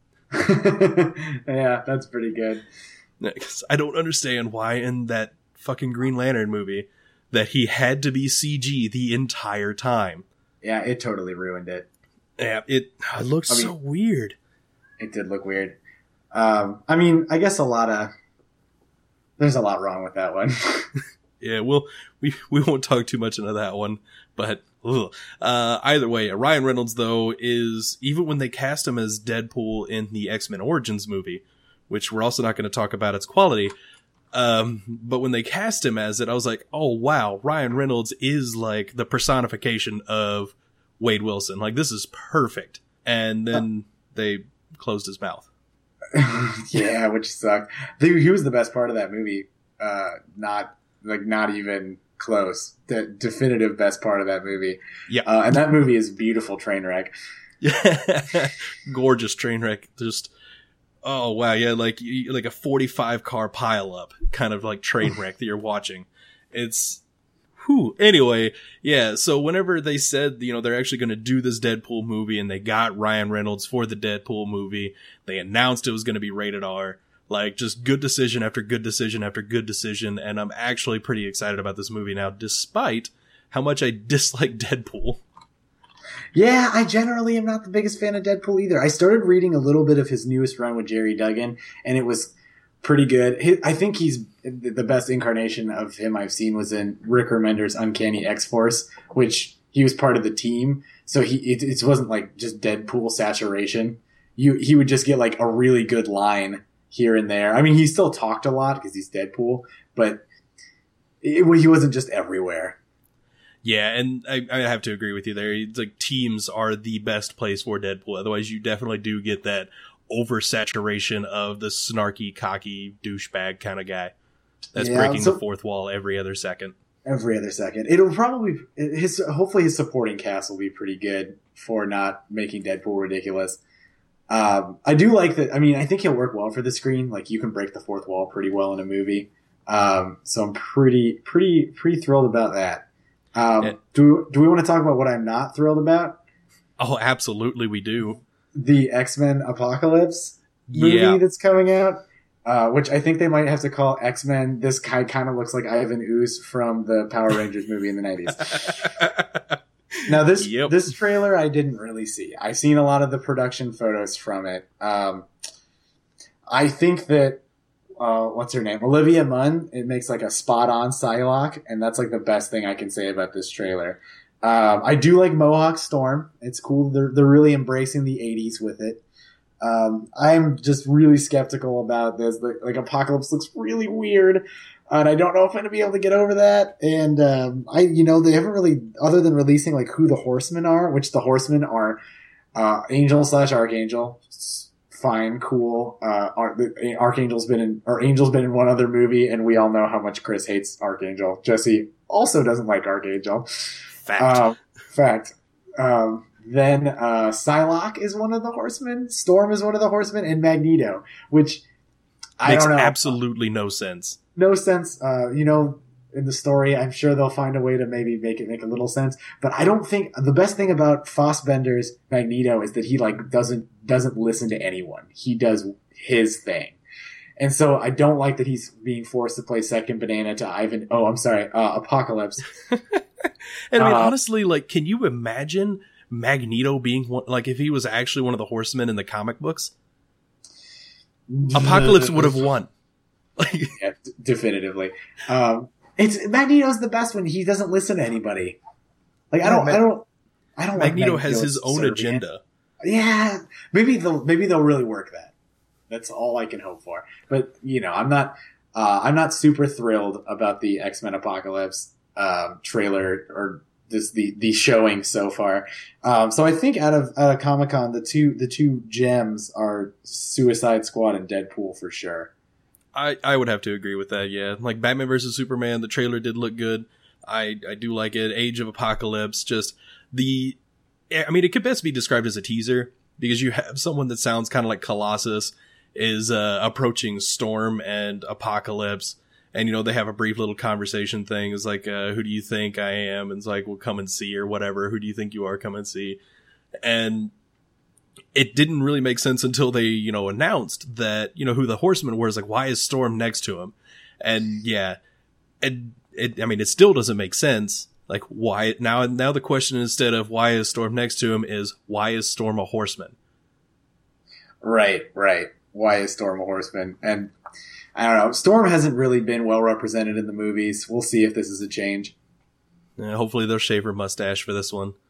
Yeah, that's pretty good. I don't understand why in that fucking Green Lantern movie that he had to be C G the entire time. Yeah, it totally ruined it. Yeah, it, it looks I mean, so weird. It did look weird. Um, I mean, I guess a lot of, there's a lot wrong with that one. Yeah, we'll, we we won't talk too much into that one, but ugh. Uh, either way, Ryan Reynolds, though, is, even when they cast him as Deadpool in the X-Men Origins movie, which we're also not going to talk about its quality, um, but when they cast him as it, I was like, oh, wow, Ryan Reynolds is like the personification of Wade Wilson. Like, this is perfect. And then they closed his mouth. Yeah, which sucked. He was the best part of that movie. Uh, not... Like, not even close. The definitive best part of that movie. Yeah. Uh, and that movie is a beautiful train wreck. Yeah. Gorgeous train wreck. Just, oh, wow. Yeah, like like a forty-five car pileup kind of like train wreck that you're watching. It's, whew. Anyway, yeah, so whenever they said, you know, they're actually going to do this Deadpool movie and they got Ryan Reynolds for the Deadpool movie, they announced it was going to be rated R. Like, just good decision after good decision after good decision, and I'm actually pretty excited about this movie now, despite how much I dislike Deadpool. Yeah, I generally am not the biggest fan of Deadpool either. I started reading a little bit of his newest run with Jerry Duggan, and it was pretty good. I think he's the best incarnation of him I've seen was in Rick Remender's Uncanny X-Force, which he was part of the team. So he it, it wasn't like just Deadpool saturation. You he would just get like a really good line here and there. I mean, he still talked a lot because he's Deadpool, but it, he wasn't just everywhere. Yeah, and I, I have to agree with you there. It's like teams are the best place for Deadpool. Otherwise, you definitely do get that oversaturation of the snarky, cocky, douchebag kind of guy that's yeah, breaking so, the fourth wall every other second. Every other second. It'll probably his hopefully his supporting cast will be pretty good for not making Deadpool ridiculous. Um, I do like that. I mean, I think he'll work well for the screen. Like, you can break the fourth wall pretty well in a movie. Um, so I'm pretty, pretty, pretty thrilled about that. Um, yeah. do, do we want to talk about what I'm not thrilled about? Oh, absolutely. We do. The X-Men Apocalypse movie yeah. that's coming out, uh, which I think they might have to call X-Men. This guy kind of looks like Ivan Ooze from the Power Rangers movie in the nineties. Now, this yep. this trailer I didn't really see. I've seen a lot of the production photos from it. Um, I think that, uh, what's her name? Olivia Munn, it makes like a spot-on Psylocke, and that's like the best thing I can say about this trailer. Um, I do like Mohawk Storm. It's cool. They're, they're really embracing the eighties with it. Um, I'm just really skeptical about this. Like, like Apocalypse looks really weird. And I don't know if I'm going to be able to get over that. And, um, I, you know, they haven't really, other than releasing like who the Horsemen are, which the Horsemen are, uh, Angel slash Archangel. Fine, cool. Uh, Ar- Archangel's been in, or Angel's been in one other movie, and we all know how much Chris hates Archangel. Jesse also doesn't like Archangel. Fact. Uh, fact. Um, then, uh, Psylocke is one of the Horsemen. Storm is one of the Horsemen, and Magneto, which I Makes don't know. absolutely no sense. No sense. Uh, you know, in the story, I'm sure they'll find a way to maybe make it make a little sense. But I don't think the best thing about Fassbender's Magneto is that he like doesn't doesn't listen to anyone. He does his thing. And so I don't like that he's being forced to play second banana to Ivan. Oh, I'm sorry, uh, Apocalypse. And I mean, uh, honestly, like, can you imagine Magneto being one, like, if he was actually one of the Horsemen in the comic books? Apocalypse would have won. Yeah, d- definitively. Um, it's Magneto's the best one. He doesn't listen to anybody. Like I don't, I don't, I don't. Magneto like has his own agenda. Yeah, maybe they'll maybe they'll really work that. That's all I can hope for. But you know, I'm not, uh, I'm not super thrilled about the X-Men Apocalypse um, trailer or this the the showing so far. Um, so I think out of out of Comic-Con, the two the two gems are Suicide Squad and Deadpool for sure. I, I would have to agree with that, yeah. Like, Batman versus Superman, the trailer did look good. I, I do like it. Age of Apocalypse, just the... I mean, it could best be described as a teaser, because you have someone that sounds kind of like Colossus is uh, approaching Storm and Apocalypse, and, you know, they have a brief little conversation thing. It's like, uh, who do you think I am? And it's like, well, come and see, or whatever. Who do you think you are? Come and see. And it didn't really make sense until they, you know, announced that, you know, who the Horsemen were. Is like, why is Storm next to him? And yeah, it, it, I mean, it still doesn't make sense. Like, why now, now the question instead of why is Storm next to him is why is Storm a Horseman? Right, right. Why is Storm a Horseman? And I don't know. Storm hasn't really been well represented in the movies. We'll see if this is a change. Yeah, hopefully they'll shave her mustache for this one.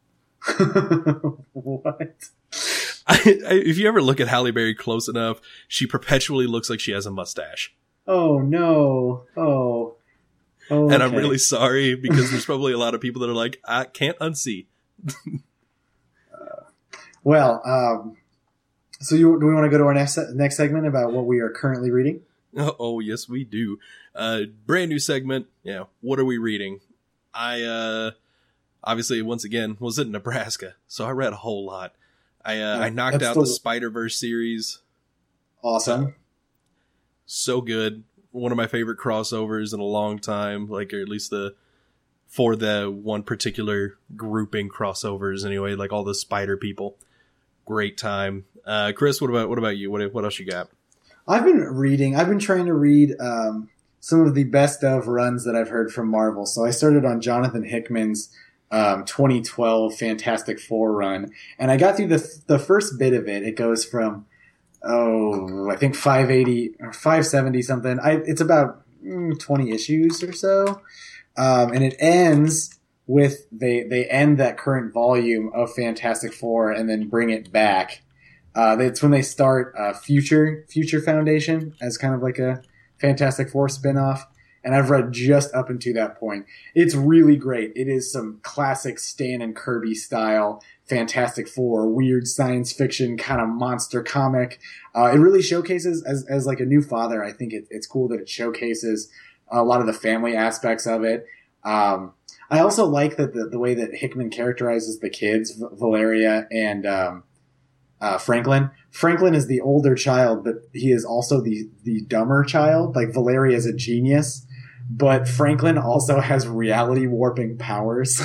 What? I, I, if you ever look at Halle Berry close enough, she perpetually looks like she has a mustache. Oh, no. Oh. oh and okay. I'm really sorry, because there's probably a lot of people that are like, I can't unsee. uh, well, um, so you, do we want to go to our next next segment about what we are currently reading? Oh, oh yes, we do. Uh, brand new segment. Yeah, what are we reading? I, uh... Obviously, once again, was in Nebraska, so I read a whole lot. I uh, yeah, I knocked out the, the Spider-Verse series. Awesome. Uh, so good. One of my favorite crossovers in a long time, like, or at least the for the one particular grouping crossovers anyway, like all the Spider people. Great time. Uh, Chris, what about what about you? What what else you got? I've been reading. I've been trying to read um, some of the best of runs that I've heard from Marvel. So I started on Jonathan Hickman's um, twenty twelve Fantastic Four run, and I got through the the first bit of it. It goes from oh, I think five eighty or five seventy something. I, it's about mm, twenty issues or so, um, and it ends with they they end that current volume of Fantastic Four and then bring it back. Uh, it's when they start uh, Future Future Foundation as kind of like a Fantastic Four spinoff. And I've read just up until that point. It's really great. It is some classic Stan and Kirby style Fantastic Four, weird science fiction kind of monster comic. Uh, it really showcases, as as like a new father, I think it, it's cool that it showcases a lot of the family aspects of it. Um, I also like that the, the way that Hickman characterizes the kids, v- Valeria and um, uh, Franklin. Franklin is the older child, but he is also the, the dumber child. Like, Valeria is a genius, but Franklin also has reality warping powers.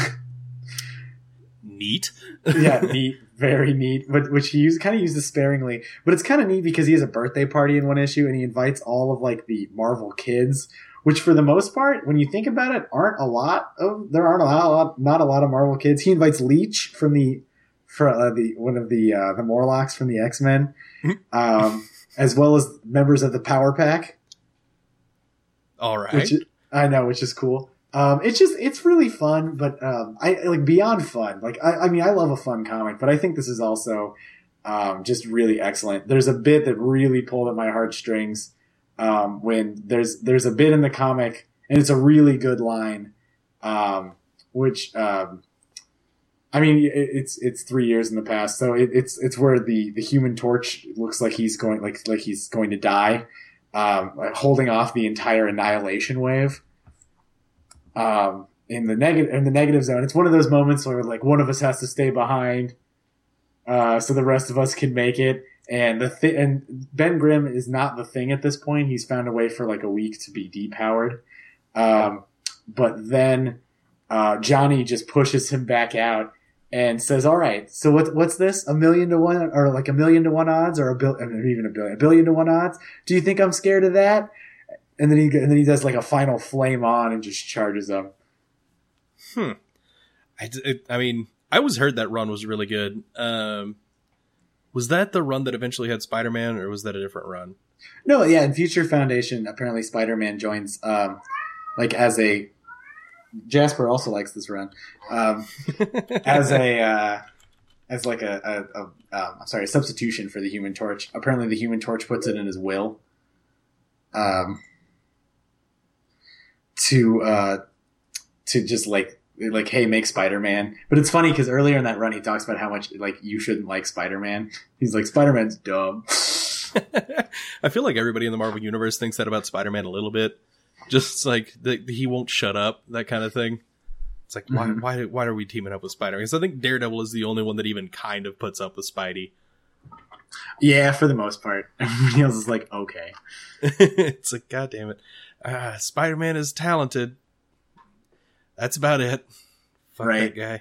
Neat. Yeah, neat. Very neat. But which he use, kind of uses sparingly. But it's kind of neat because he has a birthday party in one issue, and he invites all of, like, the Marvel kids, which for the most part, when you think about it, aren't a lot of there aren't a lot, not a lot of Marvel kids. He invites Leech from the for uh, the one of the uh, the Morlocks from the X-Men, um, as well as members of the Power Pack. All right, which is, I know, which is cool. Um, it's just it's really fun, but um, I like beyond fun. Like I, I mean, I love a fun comic, but I think this is also um, just really excellent. There's a bit that really pulled at my heartstrings. Um, when there's, there's a bit in the comic, and it's a really good line, um, which, um, I mean, it, it's, it's three years in the past. So it, it's, it's where the, the Human Torch looks like he's going, like, like he's going to die, um, like holding off the entire annihilation wave, um, in the negative, in the negative zone. It's one of those moments where like one of us has to stay behind, uh, so the rest of us can make it. And the th- and Ben Grimm is not the Thing at this point. He's found a way for like a week to be depowered. Um, but then uh, Johnny just pushes him back out and says, "All right, so what, what's this? A million to one, or like a million to one odds, or a billion, even a billion, a billion to one odds? Do you think I'm scared of that?" And then he and then he does like a final flame on and just charges them. Hmm. I, it, I mean, I always heard that run was really good. Um, Was that the run that eventually had Spider-Man, or was that a different run? No, yeah, in Future Foundation, apparently Spider-Man joins, um, like, as a... Jasper also likes this run. Um, as a, uh, as like a, a, a um, I'm sorry, a substitution for the Human Torch. Apparently the Human Torch puts it in his will. Um, to, uh, to just, like, like, hey, make Spider-Man. But it's funny because earlier in that run, he talks about how much, like, you shouldn't like Spider-Man. He's like, Spider-Man's dumb. I feel like everybody in the Marvel Universe thinks that about Spider-Man a little bit. Just like, the, he won't shut up, that kind of thing. It's like, mm-hmm. why, why, why are we teaming up with Spider-Man? Because I think Daredevil is the only one that even kind of puts up with Spidey. Yeah, for the most part. Everybody else is like, okay. It's like, God damn it. Uh, Spider-Man is talented. That's about it. Fuck right. that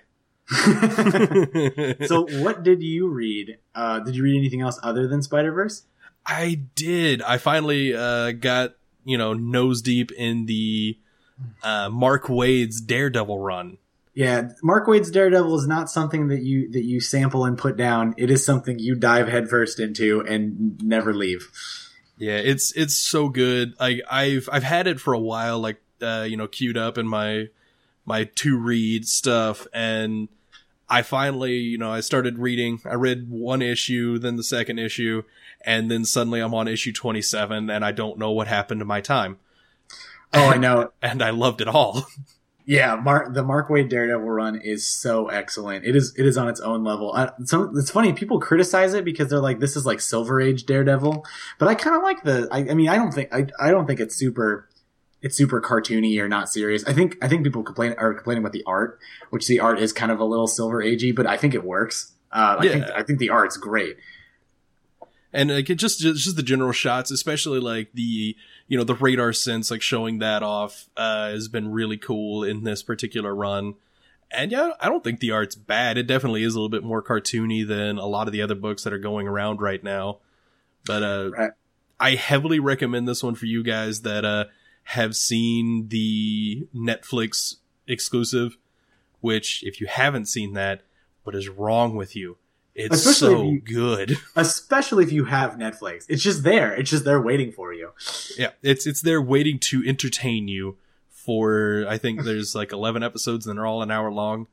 guy. So what did you read? Uh, did you read anything else other than Spider-Verse? I did. I finally uh, got, you know, nose deep in the uh, Mark Waid's Daredevil run. Yeah, Mark Waid's Daredevil is not something that you that you sample and put down. It is something you dive headfirst into and never leave. Yeah, it's it's so good. I I've I've had it for a while, like uh, you know, queued up in my my to read stuff, and I finally, you know, I started reading. I read one issue, then the second issue, and then suddenly I'm on issue twenty-seven, and I don't know what happened to my time. Oh, I know. And I loved it all. Yeah, Mark, the Mark Waid Daredevil run is so excellent. It is it is on its own level. I, some, it's funny, people criticize it because they're like, this is like Silver Age Daredevil, but I kind of like the. I, I mean, I don't think I I don't think it's super. It's super cartoony or not serious. I think I think people complain are complaining about the art, which the art is kind of a little Silver Agey, but I think it works. Uh, I yeah. think I think the art's great. And like it just, just just the general shots, especially like the you know the radar sense, like showing that off, uh, has been really cool in this particular run. And yeah, I don't think the art's bad. It definitely is a little bit more cartoony than a lot of the other books that are going around right now. But uh, right. I heavily recommend this one for you guys that uh, have seen the Netflix exclusive, which if you haven't seen that, what is wrong with you? It's especially so you, good. Especially if you have Netflix. It's just there. It's just there waiting for you. Yeah, it's it's there waiting to entertain you for, I think there's like eleven episodes and they're all an hour long.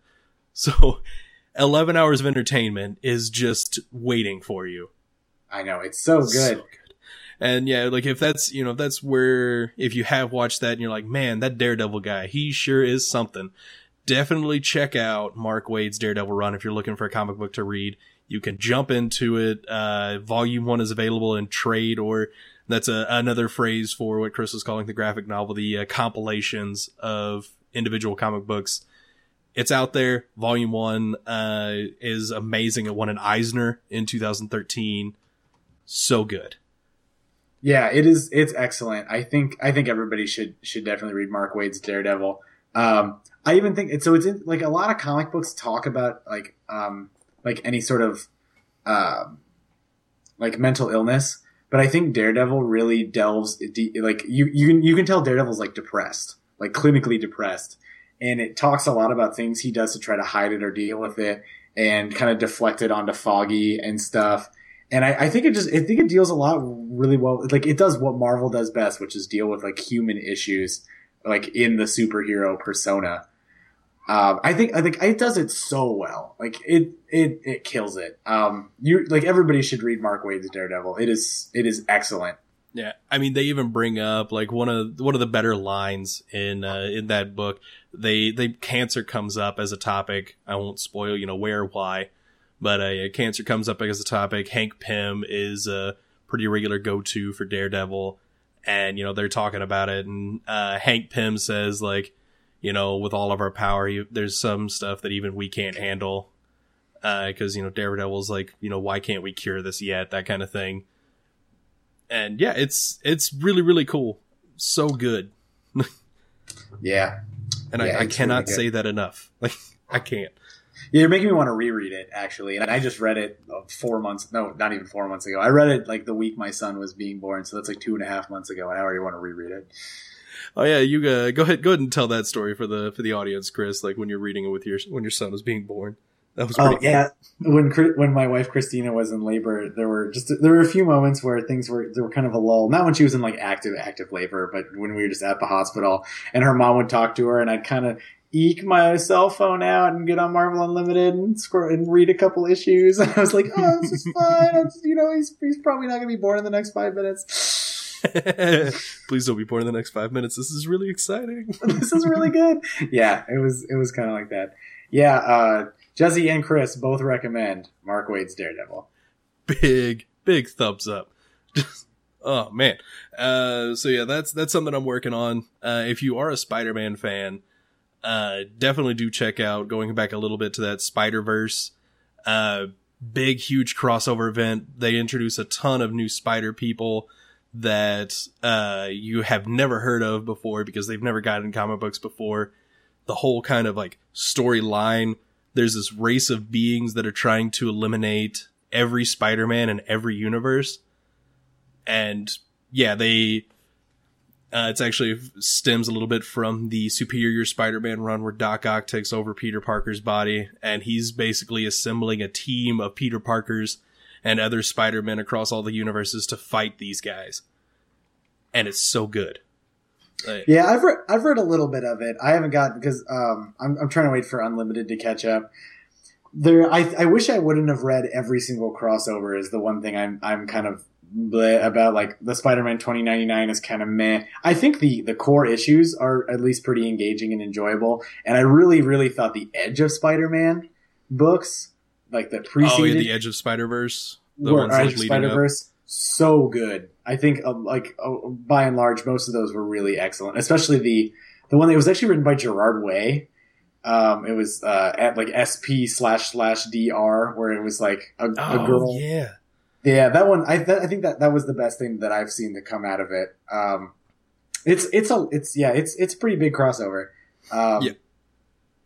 So eleven hours of entertainment is just waiting for you. I know. It's so good. So good. And yeah, like if that's, you know, if that's where, if you have watched that and you're like, man, that Daredevil guy, he sure is something. Definitely check out Mark Waid's Daredevil run if you're looking for a comic book to read. You can jump into it. Uh, volume one is available in trade, or that's a, another phrase for what Chris was calling the graphic novel, the uh, compilations of individual comic books. It's out there. Volume one uh, is amazing. It won an Eisner in two thousand thirteen. So good. Yeah, it is. It's excellent. I think. I think everybody should should definitely read Mark Waid's Daredevil. Um, I even think it's so. It's in, like a lot of comic books talk about like um, like any sort of um, like mental illness, but I think Daredevil really delves de- like you you can you can tell Daredevil's like depressed, like clinically depressed, and it talks a lot about things he does to try to hide it or deal with it, and kind of deflect it onto Foggy and stuff. And I, I think it just, I think it deals a lot really well. Like it does what Marvel does best, which is deal with like human issues, like in the superhero persona. Um, I think, I think it does it so well. Like it, it, it kills it. Um, you like everybody should read Mark Waid's Daredevil. It is, it is excellent. Yeah. I mean, they even bring up like one of, one of the better lines in, uh, in that book. They, they, cancer comes up as a topic. I won't spoil, you know, where, why. But uh, cancer comes up as a topic. Hank Pym is a pretty regular go-to for Daredevil. And, you know, they're talking about it. And uh, Hank Pym says, like, you know, with all of our power, you, there's some stuff that even we can't handle. Because, uh, you know, Daredevil's like, you know, why can't we cure this yet? That kind of thing. And, yeah, it's it's really, really cool. So good. Yeah. And yeah, I, I cannot really say that enough. Like, I can't. Yeah, you're making me want to reread it, actually. And I just read it four months, no, not even four months ago. I read it like the week my son was being born, so that's like two and a half months ago, and I already want to reread it. Oh yeah, you uh, go ahead, go ahead and tell that story for the for the audience, Chris. Like when you're reading it with your when your son was being born. That was pretty oh yeah. When when my wife Christina was in labor, there were just there were a few moments where things were there were kind of a lull. Not when she was in like active active labor, but when we were just at the hospital, and her mom would talk to her, and I'd kind of eke my cell phone out and get on Marvel Unlimited and score and read a couple issues. And I was like, oh, this is fine. I'm, you know, he's he's probably not going to be born in the next five minutes. Please don't be born in the next five minutes. This is really exciting. This is really good. Yeah, it was it was kind of like that. Yeah, uh, Jesse and Chris both recommend Mark Waid's Daredevil. Big, big thumbs up. Oh man. Uh, so yeah, that's that's something I'm working on. Uh, if you are a Spider-Man fan, Uh, definitely do check out, going back a little bit to that Spider-Verse, uh, big, huge crossover event. They introduce a ton of new Spider people that, uh, you have never heard of before because they've never gotten comic books before. The whole kind of like storyline, there's this race of beings that are trying to eliminate every Spider-Man in every universe. And yeah, they, Uh, it's actually stems a little bit from the Superior Spider-Man run where Doc Ock takes over Peter Parker's body, and he's basically assembling a team of Peter Parkers and other Spider-Men across all the universes to fight these guys. And it's so good. Uh, yeah, I've read I've read a little bit of it. I haven't got because um, I'm I'm trying to wait for Unlimited to catch up. There, I I wish I wouldn't have read every single crossover. Is the one thing I'm I'm kind of bleh about. Like the Spider-Man twenty ninety-nine is kind of meh. I think the the core issues are at least pretty engaging and enjoyable. And I really really thought the Edge of Spider-Man books, like the preceding, oh yeah, the Edge of Spider-Verse, the were, ones Edge like of leading Spider-Verse, up. So good. I think uh, like uh, by and large, most of those were really excellent. Especially the the one that was actually written by Gerard Way. Um, it was uh, at like S P slash slash D R, where it was like a, oh, a girl. Yeah. Yeah, that one. I th- I think that that was the best thing that I've seen to come out of it. Um, it's it's a it's yeah it's it's a pretty big crossover. Um, yeah.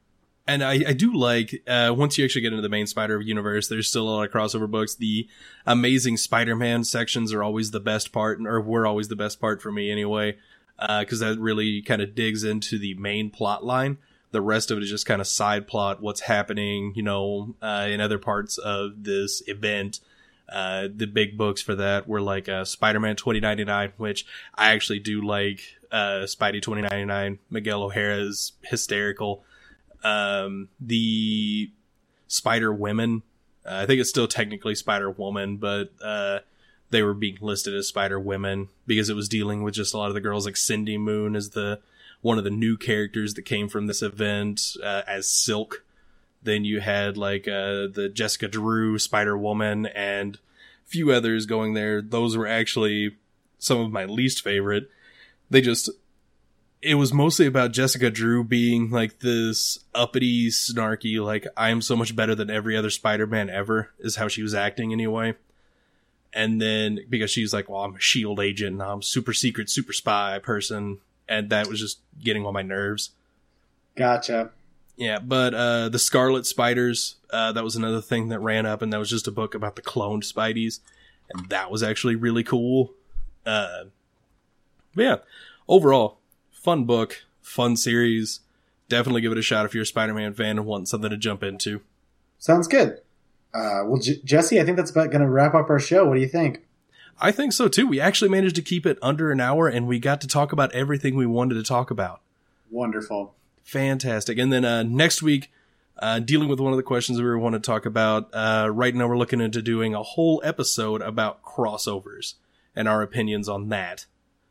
And I, I do like, uh, once you actually get into the main Spider universe, there's still a lot of crossover books. The Amazing Spider-Man sections are always the best part, or were always the best part for me anyway, uh, cause that really kind of digs into the main plot line. The rest of it is just kind of side plot, what's happening, you know, uh, in other parts of this event. Uh, the big books for that were like, uh, Spider-Man twenty ninety-nine, which I actually do like, uh, Spidey twenty ninety-nine. Miguel O'Hara is hysterical. Um, the Spider Women, uh, I think it's still technically Spider Woman, but, uh, they were being listed as Spider Women because it was dealing with just a lot of the girls, like Cindy Moon is the, one of the new characters that came from this event, uh, as Silk. Then you had like, uh, the Jessica Drew Spider Woman and a few others going there. Those were actually some of my least favorite. They just, it was mostly about Jessica Drew being like this uppity, snarky, like, I'm so much better than every other Spider-Man ever, is how she was acting anyway. And then, because she's like, well, I'm a SHIELD agent, and I'm super secret, super spy person, and that was just getting on my nerves. Gotcha. Yeah, but uh, the Scarlet Spiders, uh, that was another thing that ran up, and that was just a book about the cloned Spideys, and that was actually really cool. Uh, but yeah, overall, fun book, fun series. Definitely give it a shot if you're a Spider-Man fan and want something to jump into. Sounds good. Uh, well, J- Jesse, I think that's about going to wrap up our show. What do you think? I think so, too. We actually managed to keep it under an hour, and we got to talk about everything we wanted to talk about. Wonderful. Fantastic. And then uh, next week, uh, dealing with one of the questions we want to talk about, uh, right now we're looking into doing a whole episode about crossovers and our opinions on that.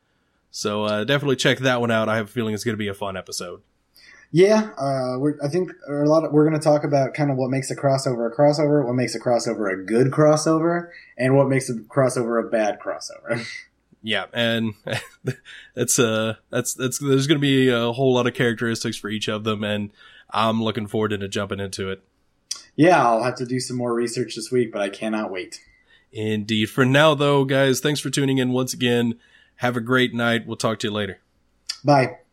So uh, definitely check that one out. I have a feeling it's going to be a fun episode. Yeah, uh, we're, I think a lot of, we're going to talk about kind of what makes a crossover a crossover, what makes a crossover a good crossover, and what makes a crossover a bad crossover. Yeah, and that's uh that's that's there's going to be a whole lot of characteristics for each of them, and I'm looking forward to jumping into it. Yeah, I'll have to do some more research this week, but I cannot wait. Indeed. For now, though, guys, thanks for tuning in once again. Have a great night. We'll talk to you later. Bye.